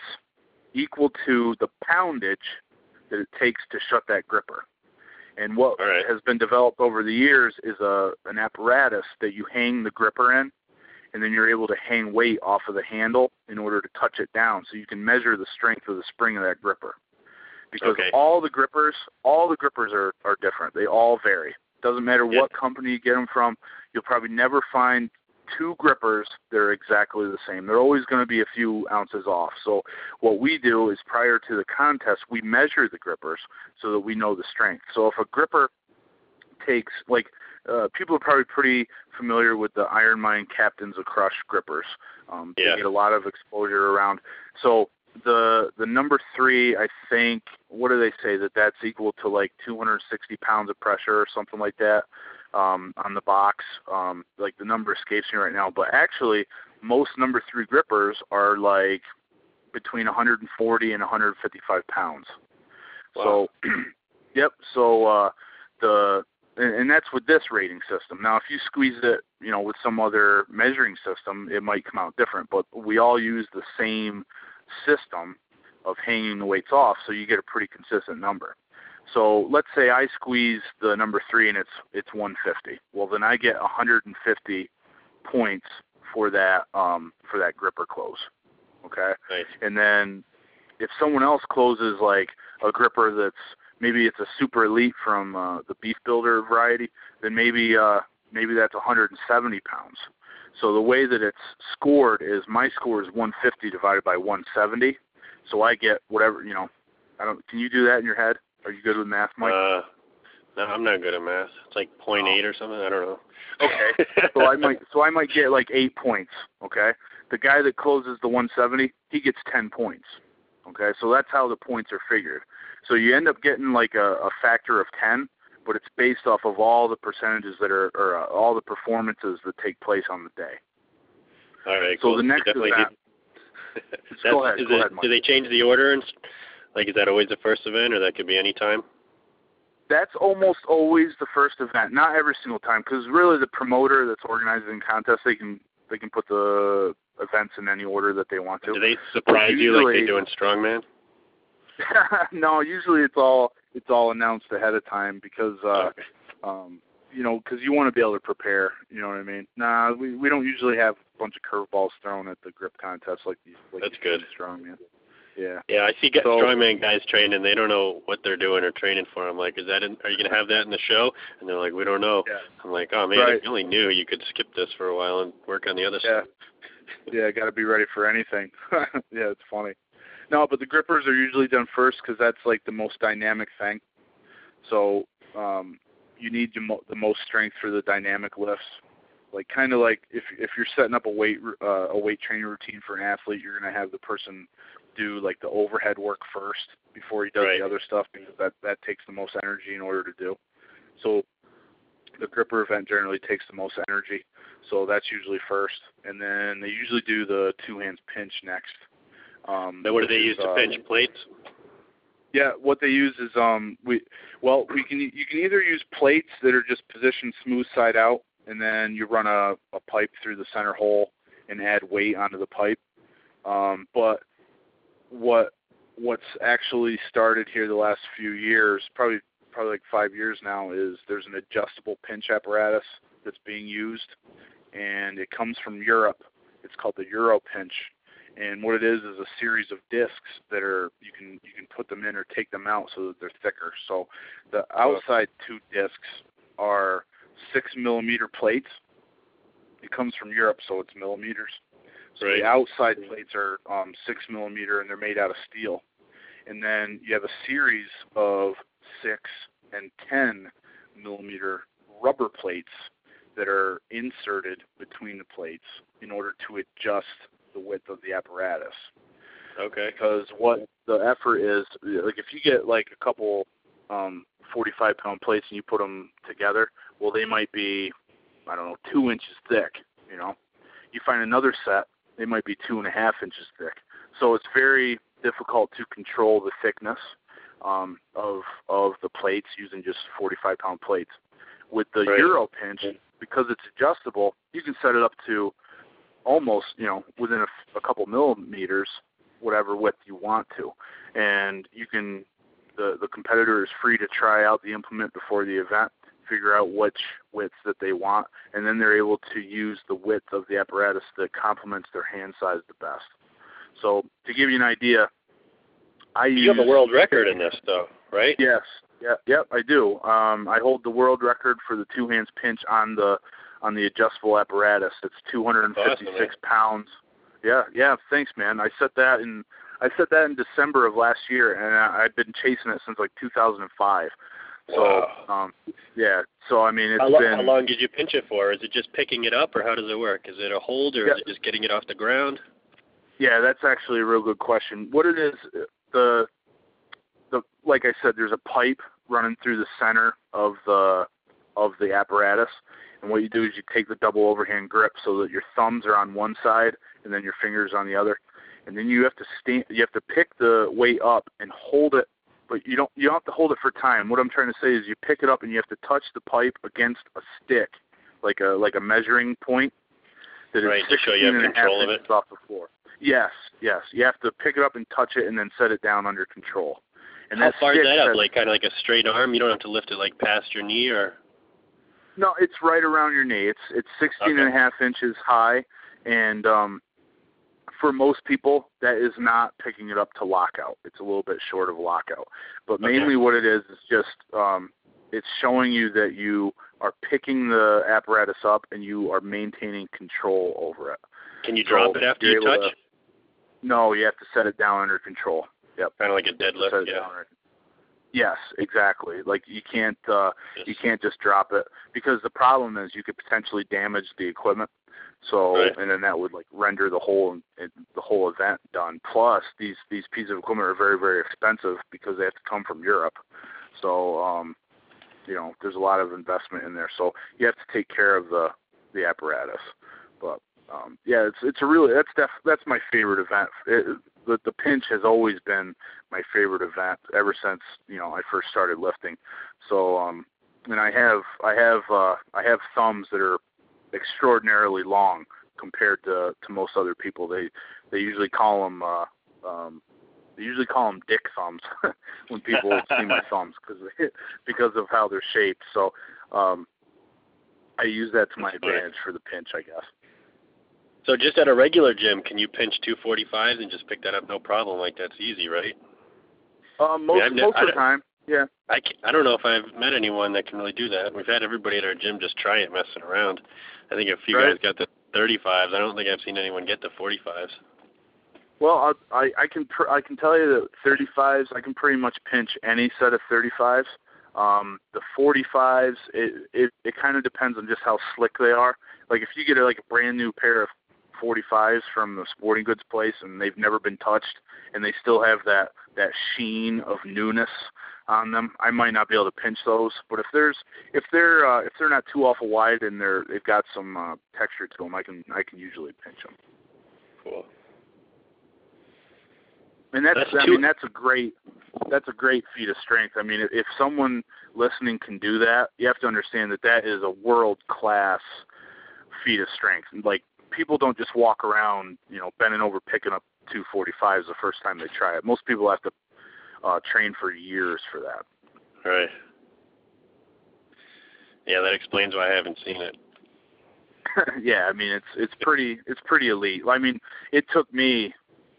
B: equal to the poundage that it takes to shut that gripper. And what
A: right.
B: has been developed over the years is a an apparatus that you hang the gripper in, and then you're able to hang weight off of the handle in order to touch it down, so you can measure the strength of the spring of that gripper. Because
A: okay.
B: all the grippers, all the grippers are, are different. They all vary. Doesn't matter
A: Yeah.
B: what company you get them from. You'll probably never find two grippers that are exactly the same. They're always going to be a few ounces off. So what we do is prior to the contest, we measure the grippers so that we know the strength. So if a gripper takes, like, uh, people are probably pretty familiar with the Iron Mine Captains of Crush grippers. Um,
A: Yeah.
B: They get a lot of exposure around. So the the number three, I think, what do they say, that that's equal to like two hundred sixty pounds of pressure or something like that um, on the box. Um, like the number escapes me right now, but actually most number three grippers are like between one hundred forty and one hundred fifty-five pounds.
A: Wow.
B: So, yep. So uh, the and, and that's with this rating system. Now, if you squeeze it, you know, with some other measuring system, it might come out different. But we all use the same system of hanging the weights off, so you get a pretty consistent number. So let's say I squeeze the number three and it's it's one fifty. Well, then I get one hundred fifty points for that um, for that gripper close. Okay.
A: Nice.
B: And then if someone else closes like a gripper that's maybe it's a super elite from uh, the Beef Builder variety, then maybe uh, maybe that's one hundred seventy pounds. So the way that it's scored is my score is one fifty divided by one seventy. So I get whatever, you know. I don't. Can you do that in your head? Are you good with math, Mike?
A: Uh, no, I'm not good at math. It's like point eight or something. I don't know.
B: Okay. so I might so I might get like eight points. Okay. The guy that closes the one seventy, he gets ten points. Okay. So that's how the points are figured. So you end up getting like a, a factor of ten, but it's based off of all the percentages that are, or uh, all the performances that take place on the day.
A: All right.
B: So
A: cool.
B: the next
A: Definitely
B: event.
A: That's,
B: go ahead.
A: is
B: Go
A: it,
B: ahead, Mike.
A: do they change the order? And, like, is that always the first event, or that could be any time?
B: That's almost always the first event. Not every single time, because really the promoter that's organizing contests, they can they can put the events in any order that they want to.
A: Do they surprise
B: usually,
A: you like they do in Strongman?
B: No, usually it's all it's all announced ahead of time because uh,
A: Okay.
B: um, you know, because you want to be able to prepare. You know what I mean? Nah, we we don't usually have a bunch of curveballs thrown at the grip contests like these. Like
A: That's
B: you
A: good.
B: see in Strongman. Yeah.
A: Yeah, I see guys,
B: So-
A: strongman guys training. They don't know what they're doing or training for. I'm like, is that in, are you gonna have that in the show? And they're like, we don't know.
B: Yeah.
A: I'm like, oh man,
B: Right.
A: if you only knew, you could skip this for a while and work on the other
B: Yeah.
A: stuff.
B: Yeah, got to be ready for anything. Yeah, it's funny. No, but the grippers are usually done first because that's like the most dynamic thing. So um, you need the, mo- the most strength for the dynamic lifts. like kind of like if if you're setting up a weight uh, a weight training routine for an athlete, you're going to have the person do like the overhead work first before he does
A: right.
B: the other stuff, because that that takes the most energy in order to do. So the gripper event generally takes the most energy, so that's usually first, and then they usually do the two hands pinch next. Um,
A: now, what do they use
B: is,
A: to
B: uh,
A: pinch? Plates?
B: Yeah, what they use is um we well we can you can either use plates that are just positioned smooth side out, and then you run a, a pipe through the center hole and add weight onto the pipe. Um, but what what's actually started here the last few years, probably probably like five years now, is there's an adjustable pinch apparatus that's being used, and it comes from Europe. It's called the Euro Pinch. And what it is is a series of discs that are you can you can put them in or take them out so that they're thicker. So the outside two discs are six millimeter plates. It comes from Europe, so it's millimeters. So
A: right.
B: the outside plates are um, six millimeter, and they're made out of steel. And then you have a series of six and ten millimeter rubber plates that are inserted between the plates in order to adjust the width of the apparatus.
A: Okay.
B: Because what the effort is, like if you get like a couple um, forty-five pound plates and you put them together, well, they might be, I don't know, two inches thick, you know. You find another set, they might be two and a half inches thick. So it's very difficult to control the thickness um, of of the plates using just forty-five pound plates. With the
A: right.
B: Euro Pinch, because it's adjustable, you can set it up to almost, you know, within a, a couple millimeters, whatever width you want to. And you can, the, the competitor is free to try out the implement before the event, figure out which width that they want, and then they're able to use the width of the apparatus that complements their hand size the best. So to give you an idea, I
A: you
B: use...
A: You have a world record in this, though, right?
B: Yes. Yeah, yep, I do. Um, I hold the world record for the two hands pinch on the on the adjustable apparatus. It's two hundred fifty-six
A: awesome,
B: pounds. Yeah, yeah. Thanks, man. I set that in I set that in December of last year, and I, I've been chasing it since like two thousand five. So,
A: wow.
B: um, yeah. So I mean, it's
A: how, lo-
B: been.
A: How long did you pinch it for? Is it just picking it up, or how does it work? Is it a hold, or
B: yeah.
A: is it just getting it off the ground?
B: Yeah, that's actually a real good question. What it is, the the like I said, there's a pipe running through the center of the of the apparatus, and what you do is you take the double overhand grip so that your thumbs are on one side and then your fingers on the other, and then you have to stand, you have to pick the weight up and hold it, but you don't you don't have to hold it for time. What I'm trying to say is you pick it up and you have to touch the pipe against a stick, like a like a measuring point that
A: right,
B: is
A: to show you have
B: sixteen and a half
A: control of
B: inches
A: it.
B: off the floor. Yes, yes. You have to pick it up and touch it and then set it down under control. And
A: how
B: that
A: far is
B: stick
A: that up?
B: has,
A: Like kind of like a straight arm? You don't have to lift it like past your knee, or?
B: No, it's right around your knee. It's it's sixteen
A: okay.
B: and a half inches high, and um, for most people, that is not picking it up to lockout. It's a little bit short of lockout. But mainly
A: okay.
B: what it is is just um, it's showing you that you are picking the apparatus up and you are maintaining control over it.
A: Can you drop
B: so
A: it after you touch?
B: To, no, you have to set it down under control. Yep.
A: Kind of like a deadlift, yeah.
B: Down. Yes, exactly. Like you can't uh,
A: yes.
B: you can't just drop it, because the problem is you could potentially damage the equipment. So
A: right.
B: and then that would like render the whole the whole event done. Plus these these pieces of equipment are very very expensive because they have to come from Europe. So um, you know there's a lot of investment in there. So you have to take care of the the apparatus. But um, yeah, it's it's a really that's def, that's my favorite event. It, the the pinch has always been my favorite event ever since you know I first started lifting. So um, and I have I have uh, I have thumbs that are extraordinarily long compared to, to most other people. They they usually call them uh, um, they usually call them dick thumbs when people see my thumbs because because of how they're shaped. So um, I use that to my advantage for the pinch, I guess.
A: So just at a regular gym, can you pinch two forty-fives and just pick that up no problem? Like that's easy, right?
B: Um, most
A: I mean,
B: most
A: I
B: of the time, yeah.
A: I, I don't know if I've met anyone that can really do that. We've had everybody at our gym just try it messing around. I think a few
B: right.
A: guys got the thirty-fives. I don't think I've seen anyone get the forty-fives.
B: Well, I I can pr- I can tell you that thirty-fives I can pretty much pinch any set of thirty-fives. Um, the forty-fives, it it, it kind of depends on just how slick they are. Like if you get a, like a brand new pair of forty-fives from the sporting goods place and they've never been touched and they still have that that sheen of newness on them, I might not be able to pinch those. But if there's if they're uh, if they're not too awful wide and they're they've got some uh, texture to them, I can I can usually pinch them.
A: Cool.
B: And that's,
A: that's
B: I
A: too-
B: mean that's a great that's a great feat of strength. I mean, if someone listening can do that, you have to understand that that is a world class feat of strength. Like people don't just walk around, you know, bending over picking up two forty-fives the first time they try it. Most people have to uh, train for years for that.
A: Right. Yeah, that explains why I haven't seen it.
B: Yeah, I mean it's it's pretty it's pretty elite. I mean, it took me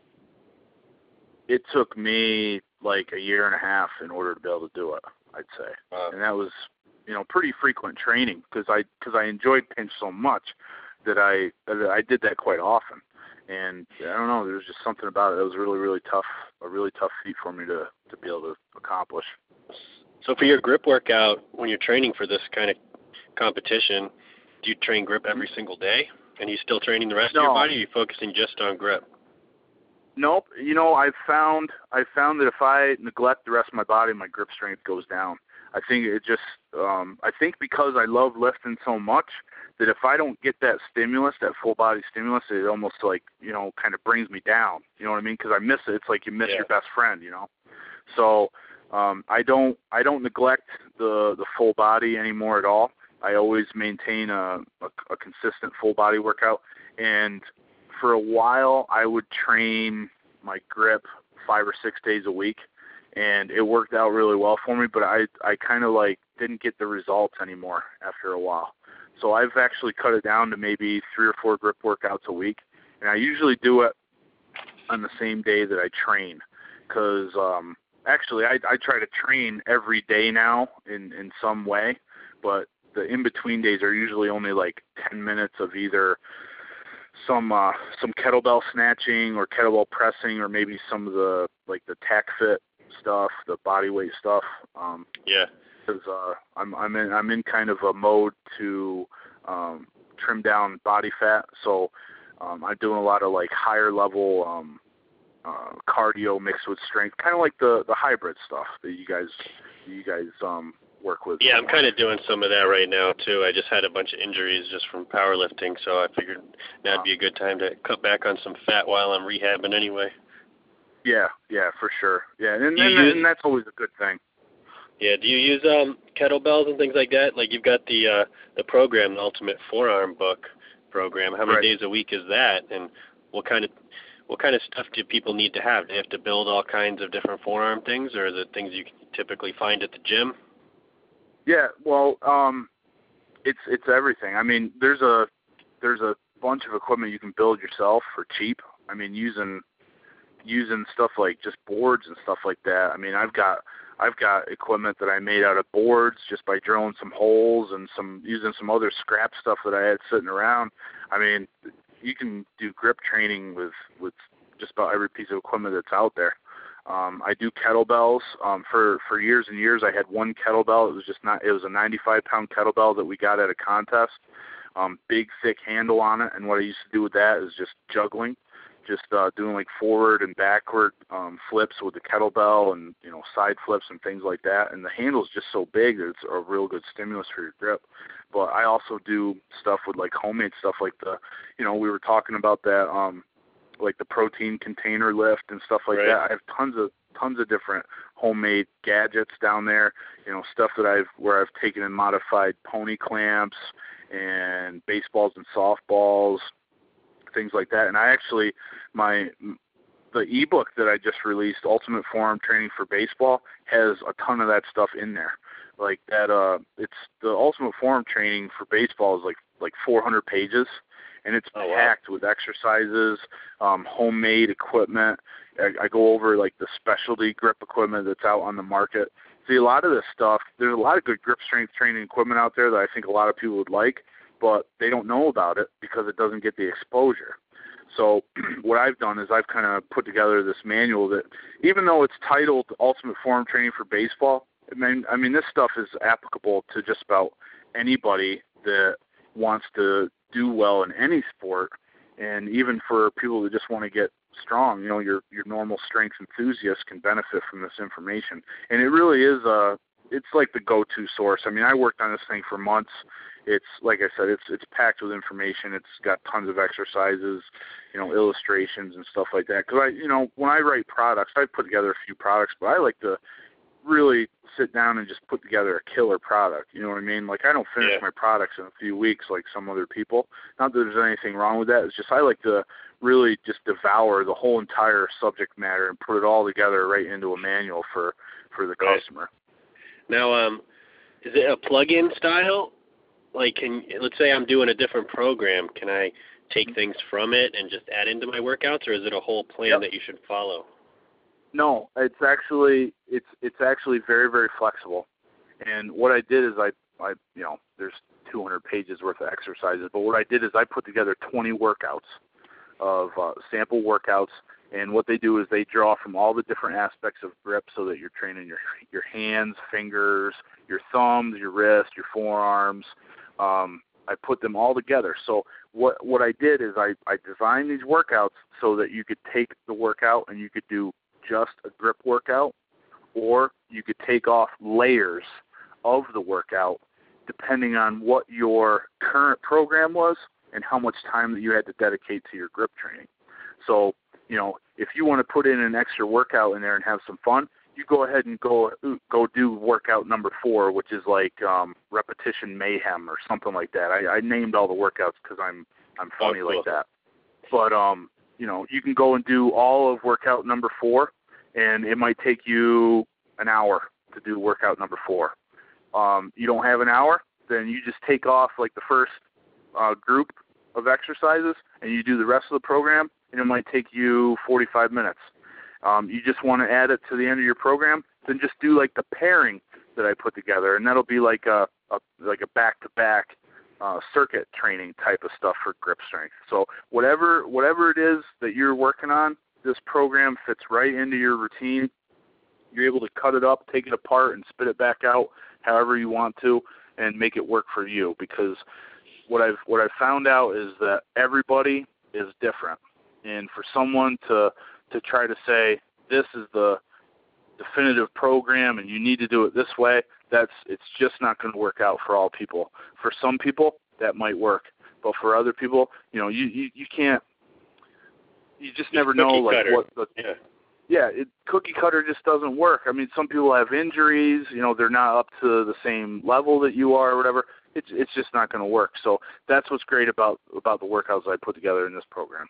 B: it took me like a year and a half in order to be able to do it, I'd say.
A: Wow.
B: And that was, you know, pretty frequent training because I because I enjoyed pinch so much that I that I did that quite often. And I don't know, there was just something about it that was really really tough, a really tough feat for me to to be able to accomplish.
A: So for your grip workout, when you're training for this kind of competition, do you train grip every single day? And you still training the rest
B: No.
A: of your body, or are you focusing just on grip?
B: Nope. You know, I've found I've found that if I neglect the rest of my body, my grip strength goes down. I think it just um, I think because I love lifting so much that if I don't get that stimulus, that full body stimulus, it almost like, you know, kind of brings me down. You know what I mean? Because I miss it. It's like you miss
A: Yeah.
B: your best friend. You know. So um, I don't I don't neglect the the full body anymore at all. I always maintain a, a, a consistent full body workout. And for a while, I would train my grip five or six days a week, and it worked out really well for me. But I, I kind of like didn't get the results anymore after a while. So I've actually cut it down to maybe three or four grip workouts a week, and I usually do it on the same day that I train, because um, actually I, I try to train every day now in, in some way, but the in-between days are usually only like ten minutes of either some uh, some kettlebell snatching or kettlebell pressing, or maybe some of the like the tack fit stuff, the body weight stuff. Um,
A: Yeah.
B: Because uh, I'm I'm in I'm in kind of a mode to um, trim down body fat, so um, I'm doing a lot of like higher level um, uh, cardio mixed with strength, kind of like the the hybrid stuff that you guys you guys um, work with.
A: Yeah, I'm kind of doing some of that right now, too. I just had a bunch of injuries just from powerlifting, so I figured that'd be a good time to cut back on some fat while I'm rehabbing anyway.
B: Yeah, yeah, for sure. Yeah, and, and,
A: use,
B: and that's always a good thing.
A: Yeah, do you use um, kettlebells and things like that? Like you've got the uh, the program, the Ultimate Forearm Book program. How many
B: Right.
A: days a week is that, and what kind of what kind of stuff do people need to have? Do they have to build all kinds of different forearm things, or is it things you can typically find at the gym?
B: Yeah, well, um, it's it's everything. I mean, there's a there's a bunch of equipment you can build yourself for cheap. I mean, using using stuff like just boards and stuff like that. I mean, I've got I've got equipment that I made out of boards just by drilling some holes and some using some other scrap stuff that I had sitting around. I mean, you can do grip training with with just about every piece of equipment that's out there. Um, I do kettlebells. Um, for, for years and years, I had one kettlebell. It was just not. It was a ninety-five pound kettlebell that we got at a contest. Um, big, thick handle on it. And what I used to do with that is just juggling, just uh, doing like forward and backward um, flips with the kettlebell, and you know side flips and things like that. And the handle's just so big that it's a real good stimulus for your grip. But I also do stuff with like homemade stuff, like the, you know, we were talking about that. Um, like the protein container lift and stuff like
A: Right.
B: that. I have tons of tons of different homemade gadgets down there, you know, stuff that I've where I've taken and modified pony clamps and baseballs and softballs, things like that. And I actually my the ebook that I just released, Ultimate Forearm Training for Baseball, has a ton of that stuff in there. Like that uh it's the Ultimate Forearm Training for Baseball is like like four hundred pages. And it's
A: Oh, wow.
B: packed with exercises, um, homemade equipment. I, I go over like the specialty grip equipment that's out on the market. See, a lot of this stuff, there's a lot of good grip strength training equipment out there that I think a lot of people would like, but they don't know about it because it doesn't get the exposure. So what I've done is I've kind of put together this manual that, even though it's titled Ultimate Forearm Training for Baseball, I mean, I mean, this stuff is applicable to just about anybody that wants to do well in any sport, and even for people that just want to get strong. You know, your your normal strength enthusiasts can benefit from this information, and it really is a it's like the go-to source. I mean, I worked on this thing for months. It's like I said, it's it's packed with information. It's got tons of exercises, you know, illustrations and stuff like that. Because I, you know, when I write products, I put together a few products, but I like to really sit down and just put together a killer product. You know what I mean? Like, I don't finish
A: yeah.
B: my products in a few weeks like some other people. Not that there's anything wrong with that. It's just I like to really just devour the whole entire subject matter and put it all together right into a manual for for the
A: right.
B: customer.
A: Now, um, is it a plug-in style? Like, can let's say I'm doing a different program, can I take things from it and just add into my workouts, or is it a whole plan
B: yep.
A: that you should follow?
B: No, it's actually it's it's actually very, very flexible. And what I did is I I you know there's two hundred pages worth of exercises, but what I did is I put together twenty workouts of uh, sample workouts, and what they do is they draw from all the different aspects of grip, so that you're training your your hands, fingers, your thumbs, your wrists, your forearms. Um, I put them all together. So what what I did is I I designed these workouts so that you could take the workout and you could do just a grip workout, or you could take off layers of the workout depending on what your current program was and how much time that you had to dedicate to your grip training. So, you know, if you want to put in an extra workout in there and have some fun, you go ahead and go go do workout number four, which is like um, repetition mayhem or something like that. I, I named all the workouts because I'm I'm funny oh, cool. like that. But um, you know, you can go and do all of workout number four, and it might take you an hour to do workout number four. Um, you don't have an hour, then you just take off like the first uh, group of exercises, and you do the rest of the program, and it might take you forty-five minutes. Um, you just want to add it to the end of your program, then just do like the pairing that I put together, and that'll be like a, a like a back-to-back uh, circuit training type of stuff for grip strength. So whatever whatever it is that you're working on, this program fits right into your routine. You're able to cut it up, take it apart, and spit it back out however you want to, and make it work for you. Because what I've what I've found out is that everybody is different, and for someone to to try to say this is the definitive program and you need to do it this way, that's it's just not going to work out for all people. For some people, that might work, but for other people, you know, you you, you can't. You just never know, like cutter. what the
A: yeah.
B: Yeah, it, cookie cutter just doesn't work. I mean, some people have injuries. You know, they're not up to the same level that you are, or whatever. It's it's just not going to work. So that's what's great about about the workouts I put together in this program.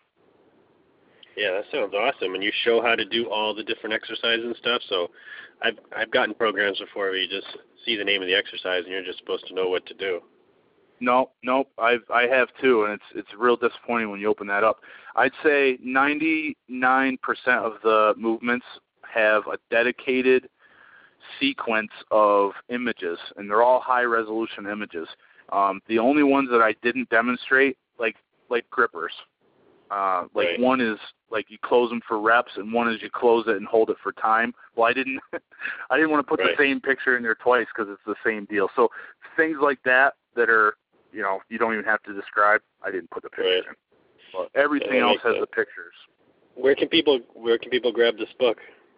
A: Yeah, that sounds awesome. And you show how to do all the different exercises and stuff. So I've I've gotten programs before where you just see the name of the exercise and you're just supposed to know what to do.
B: No, nope. I've I have too, and it's it's real disappointing when you open that up. I'd say ninety-nine percent of the movements have a dedicated sequence of images, and they're all high-resolution images. Um, the only ones that I didn't demonstrate, like like grippers, uh, like
A: right.
B: one is like you close them for reps, and one is you close it and hold it for time. Well, I didn't I didn't want to put
A: right.
B: the same picture in there twice because it's the same deal. So things like that that are, you know, you don't even have to describe, I didn't put the pictures
A: right.
B: in. But everything
A: yeah,
B: else has
A: sense.
B: the pictures.
A: Where can people Where can people grab this book?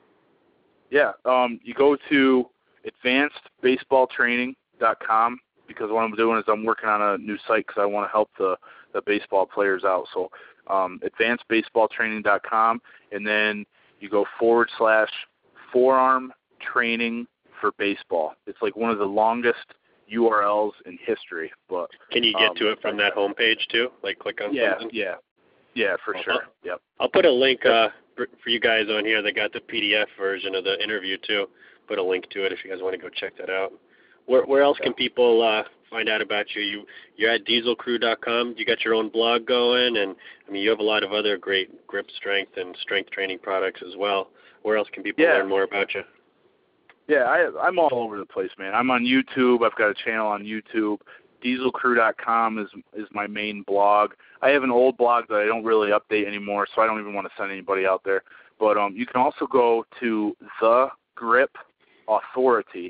B: Yeah, um, you go to advanced baseball training dot com, because what I'm doing is I'm working on a new site because I want to help the, the baseball players out. So um, advanced baseball training dot com, and then you go forward slash forearm training for baseball. It's like one of the longest U R Ls in history. But
A: can you get
B: um,
A: to it from that homepage too? Like click on
B: yeah,
A: something?
B: Yeah, yeah, for
A: I'll,
B: sure. Yep.
A: I'll put a link uh, for, for you guys on here that got the P D F version of the interview too. Put a link to it if you guys want to go check that out. Where where else
B: yeah.
A: can people uh, find out about you? You you're at diesel crew dot com. You got your own blog going, and I mean you have a lot of other great grip strength and strength training products as well. Where else can people
B: yeah.
A: learn more about you?
B: Yeah, I, I'm all over the place, man. I'm on YouTube. I've got a channel on YouTube. diesel crew dot com is is my main blog. I have an old blog that I don't really update anymore, so I don't even want to send anybody out there. But um, you can also go to the grip authority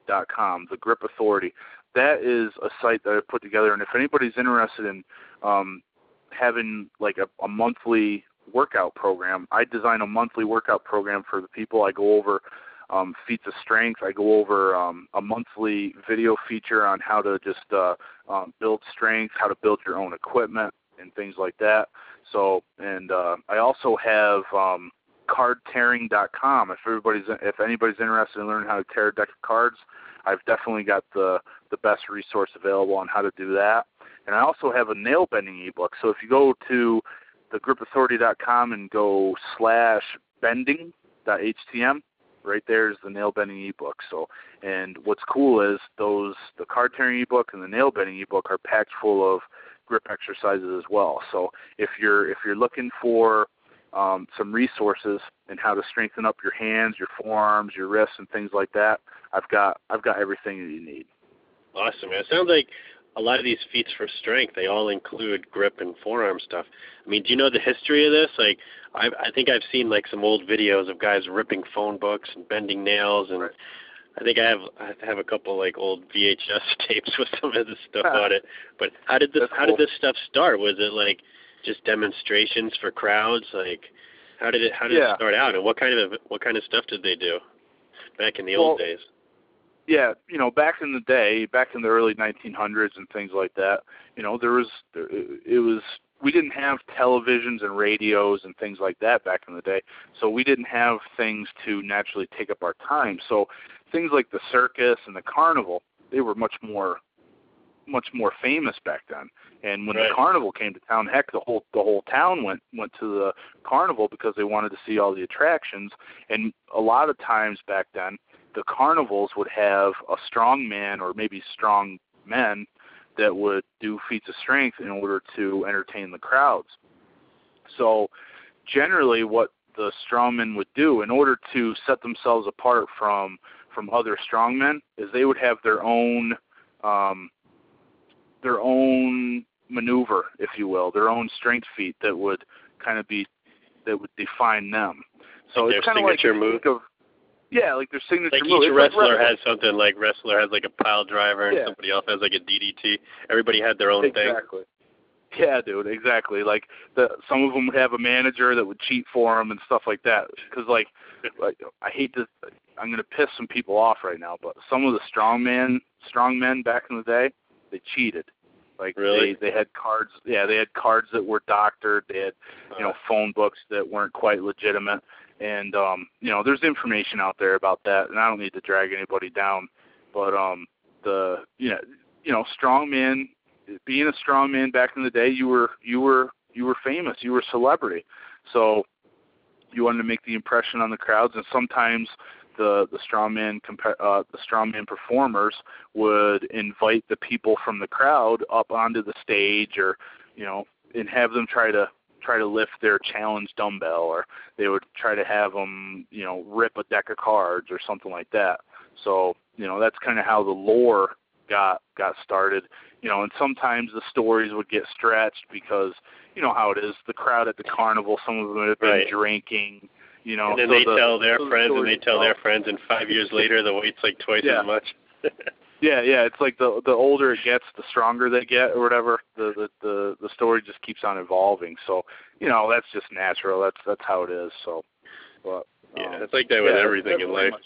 B: dot com, the Grip Authority. That is a site that I put together, and if anybody's interested in um, having like a, a monthly workout program, I design a monthly workout program for the people. I go over um, feats of strength. I go over um, a monthly video feature on how to just uh, um, build strength, how to build your own equipment, and things like that. So, and uh, I also have um, card tearing dot com. If everybody's, if anybody's interested in learning how to tear a deck of cards, I've definitely got the the best resource available on how to do that. And I also have a nail bending ebook. So if you go to the grip authority dot com and go slash bending dot h t m, right there's the nail bending ebook. So, and what's cool is those the card tearing ebook and the nail bending ebook are packed full of grip exercises as well. So if you're if you're looking for um, some resources and how to strengthen up your hands, your forearms, your wrists, and things like that, I've got I've got everything that you need.
A: Awesome, man. It sounds like a lot of these feats for strength, they all include grip and forearm stuff. I mean, do you know the history of this? Like, I, I think I've seen like some old videos of guys ripping phone books and bending nails, and right. I think I have I have a couple like old V H S tapes with some of this stuff on it. But how did this
B: That's
A: how
B: cool.
A: did this stuff start? Was it like just demonstrations for crowds? Like, how did it how did
B: yeah.
A: it start out, and what kind of what kind of stuff did they do back in the
B: well,
A: old days?
B: Yeah, you know, back in the day, back in the early nineteen hundreds and things like that, you know, there was, it was, we didn't have televisions and radios and things like that back in the day, so we didn't have things to naturally take up our time. So things like the circus and the carnival, they were much more, much more famous back then. And when
A: right.
B: the carnival came to town, heck, the whole the whole town went went to the carnival because they wanted to see all the attractions. And a lot of times back then, the carnivals would have a strong man or maybe strong men that would do feats of strength in order to entertain the crowds. So generally what the strongmen would do in order to set themselves apart from from other strongmen is they would have their own um, their own maneuver, if you will, their own strength feat that would kind of be that would define them. So
A: like
B: it's kind of like
A: signature move.
B: Of, Yeah, like their signature
A: like
B: move.
A: each
B: It's
A: wrestler
B: like
A: has something. Like wrestler has like a pile driver, and
B: yeah.
A: somebody else has like a D D T. Everybody had their own
B: exactly.
A: thing.
B: Exactly. Yeah, dude. Exactly. Like the some of them would have a manager that would cheat for them and stuff like that. Because like, like I hate to, I'm gonna piss some people off right now, but some of the strongman strongmen back in the day, they cheated. Like
A: really?
B: they they had cards. Yeah, they had cards that were doctored. They had you know phone books that weren't quite legitimate. And, um, you know, there's information out there about that, and I don't need to drag anybody down. But, um, the, you know, you know, strongman, being a strongman back in the day, you were, you were, you were famous. You were a celebrity. So you wanted to make the impression on the crowds, and sometimes the, the strongman, uh, the strongman performers would invite the people from the crowd up onto the stage or, you know, and have them try to, try to lift their challenge dumbbell, or they would try to have them, you know, rip a deck of cards or something like that. So, you know, that's kind of how the lore got got started. You know, and sometimes the stories would get stretched because, you know how it is, the crowd at the carnival, some of them have been
A: right.
B: drinking, you know.
A: And then
B: so
A: they
B: the,
A: tell their
B: so
A: friends,
B: the
A: and they tell their friends, and five years later the weight's like twice
B: yeah.
A: as much.
B: Yeah, yeah, it's like the the older it gets, the stronger they get, or whatever. The, the the the story just keeps on evolving. So, you know, that's just natural. That's that's how it is. So, but, um,
A: yeah, it's like that with
B: yeah,
A: everything in life.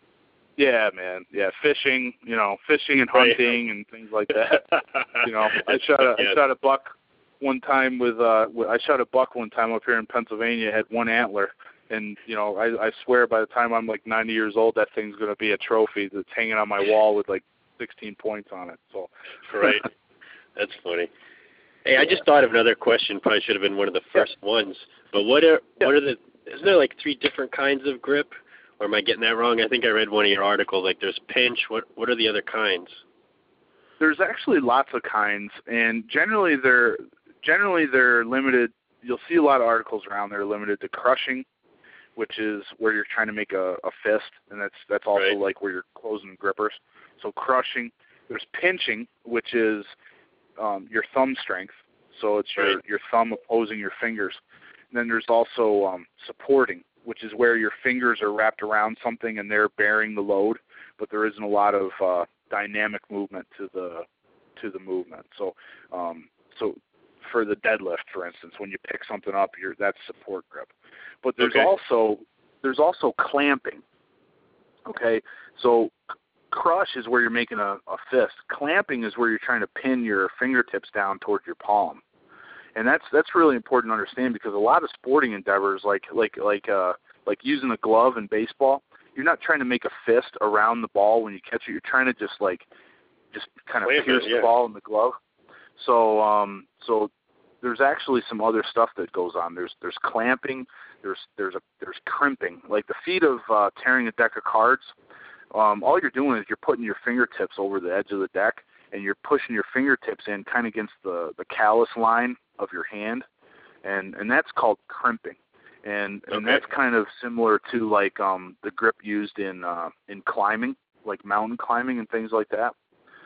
B: Yeah, man. Yeah, fishing. You know, fishing and hunting right. and things like that. You know, I shot a I shot a buck one time with uh with, I shot a buck one time up here in Pennsylvania. It had one antler. And, you know, I, I swear by the time I'm like ninety years old, that thing's going to be a trophy that's hanging on my wall with like sixteen points on it. So
A: right. That's funny. Hey, I just thought of another question. Probably should have been one of the first yeah. ones. But what are
B: yeah.
A: what are the? Isn't there like three different kinds of grip? Or am I getting that wrong? I think I read one of your articles. Like there's pinch. What what are the other kinds?
B: There's actually lots of kinds, and generally they're generally they're limited. You'll see a lot of articles around. They're limited to crushing, which is where you're trying to make a, a fist, and that's that's also
A: right.
B: like where you're closing grippers. So crushing. There's pinching, which is um, your thumb strength. So it's your,
A: right.
B: your thumb opposing your fingers. And then there's also um, supporting, which is where your fingers are wrapped around something and they're bearing the load, but there isn't a lot of uh, dynamic movement to the to the movement. So um, so for the deadlift, for instance, when you pick something up, you're that's support grip. But there's
A: okay.
B: also there's also clamping. Okay, so crush is where you're making a, a fist. Clamping is where you're trying to pin your fingertips down toward your palm, and that's that's really important to understand, because a lot of sporting endeavors, like like like uh, like using a glove in baseball, you're not trying to make a fist around the ball when you catch it. You're trying to just like just kind of
A: Clamp
B: pierce
A: it, yeah.
B: the ball in the glove. So um, so there's actually some other stuff that goes on. There's there's clamping. There's there's a there's crimping. Like the feat of uh, tearing a deck of cards. Um, all you're doing is you're putting your fingertips over the edge of the deck, and you're pushing your fingertips in kind of against the, the callus line of your hand, and, and that's called crimping. And and
A: okay.
B: that's kind of similar to like um, the grip used in uh, in climbing, like mountain climbing and things like that.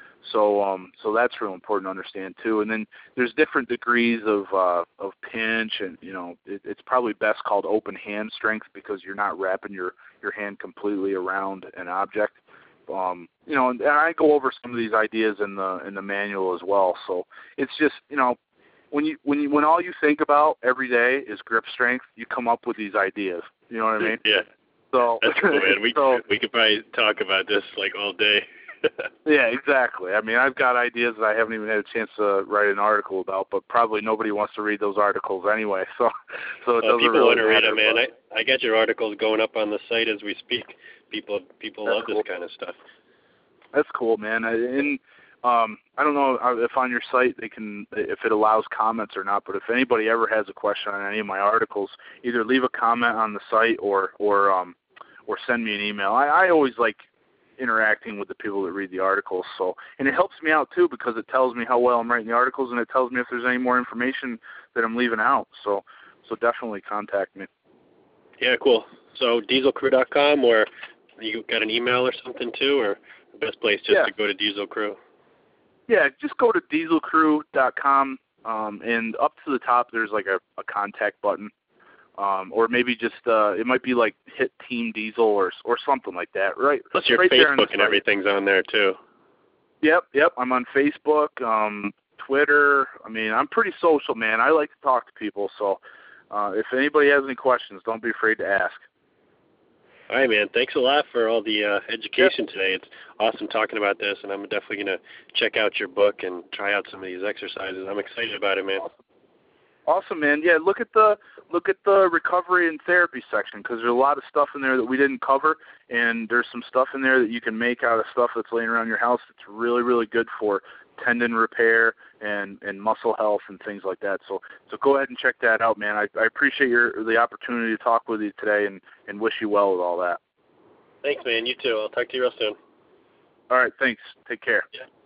B: So um, so that's real important to understand too. And then there's different degrees of uh, of pinch, and you know it, it's probably best called open hand strength, because you're not wrapping your, your hand completely around an object. Um, you know, and, and I go over some of these ideas in the in the manual as well. So it's just, you know, when you when you when all you think about every day is grip strength, you come up with these ideas. You know what I mean?
A: Yeah.
B: So
A: that's cool, man. We
B: so,
A: we could probably talk about this like all day.
B: Yeah, exactly. I mean, I've got ideas that I haven't even had a chance to write an article about, but probably nobody wants to read those articles anyway. So, so it
A: well,
B: doesn't
A: people
B: really
A: want to read
B: matter,
A: them, man.
B: but...
A: I I got your articles going up on the site as we speak. People people
B: That's
A: love
B: cool.
A: this kind of stuff.
B: That's cool, man. And um, I don't know if on your site they can, if it allows comments or not, but if anybody ever has a question on any of my articles, either leave a comment on the site or or um or send me an email. I, I always like interacting with the people that read the articles, so and it helps me out too, because it tells me how well I'm writing the articles, and it tells me if there's any more information that I'm leaving out. So so definitely contact me.
A: Yeah, cool. So diesel crew dot com, or you got an email or something too, or the best place just
B: yeah.
A: to go to Diesel Crew?
B: Yeah, just go to diesel crew dot com, um, and up to the top there's like a, a contact button. Um, or maybe just uh, it might be like hit Team Diesel or or something like that, right?
A: Plus your
B: right
A: Facebook and everything's on there too.
B: Yep, yep. I'm on Facebook, um, Twitter. I mean, I'm pretty social, man. I like to talk to people, so uh, if anybody has any questions, don't be afraid to ask.
A: All right, man. Thanks a lot for all the uh, education
B: yep.
A: today. It's awesome talking about this, and I'm definitely going to check out your book and try out some of these exercises. I'm excited about it, man.
B: Awesome. Awesome, man. Yeah, look at the look at the recovery and therapy section, because there's a lot of stuff in there that we didn't cover, and there's some stuff in there that you can make out of stuff that's laying around your house that's really, really good for tendon repair and, and muscle health and things like that. So so go ahead and check that out, man. I, I appreciate your the opportunity to talk with you today, and, and wish you well with all that.
A: Thanks, man. You too. I'll talk to you real soon.
B: All right, thanks. Take care.
A: Yeah.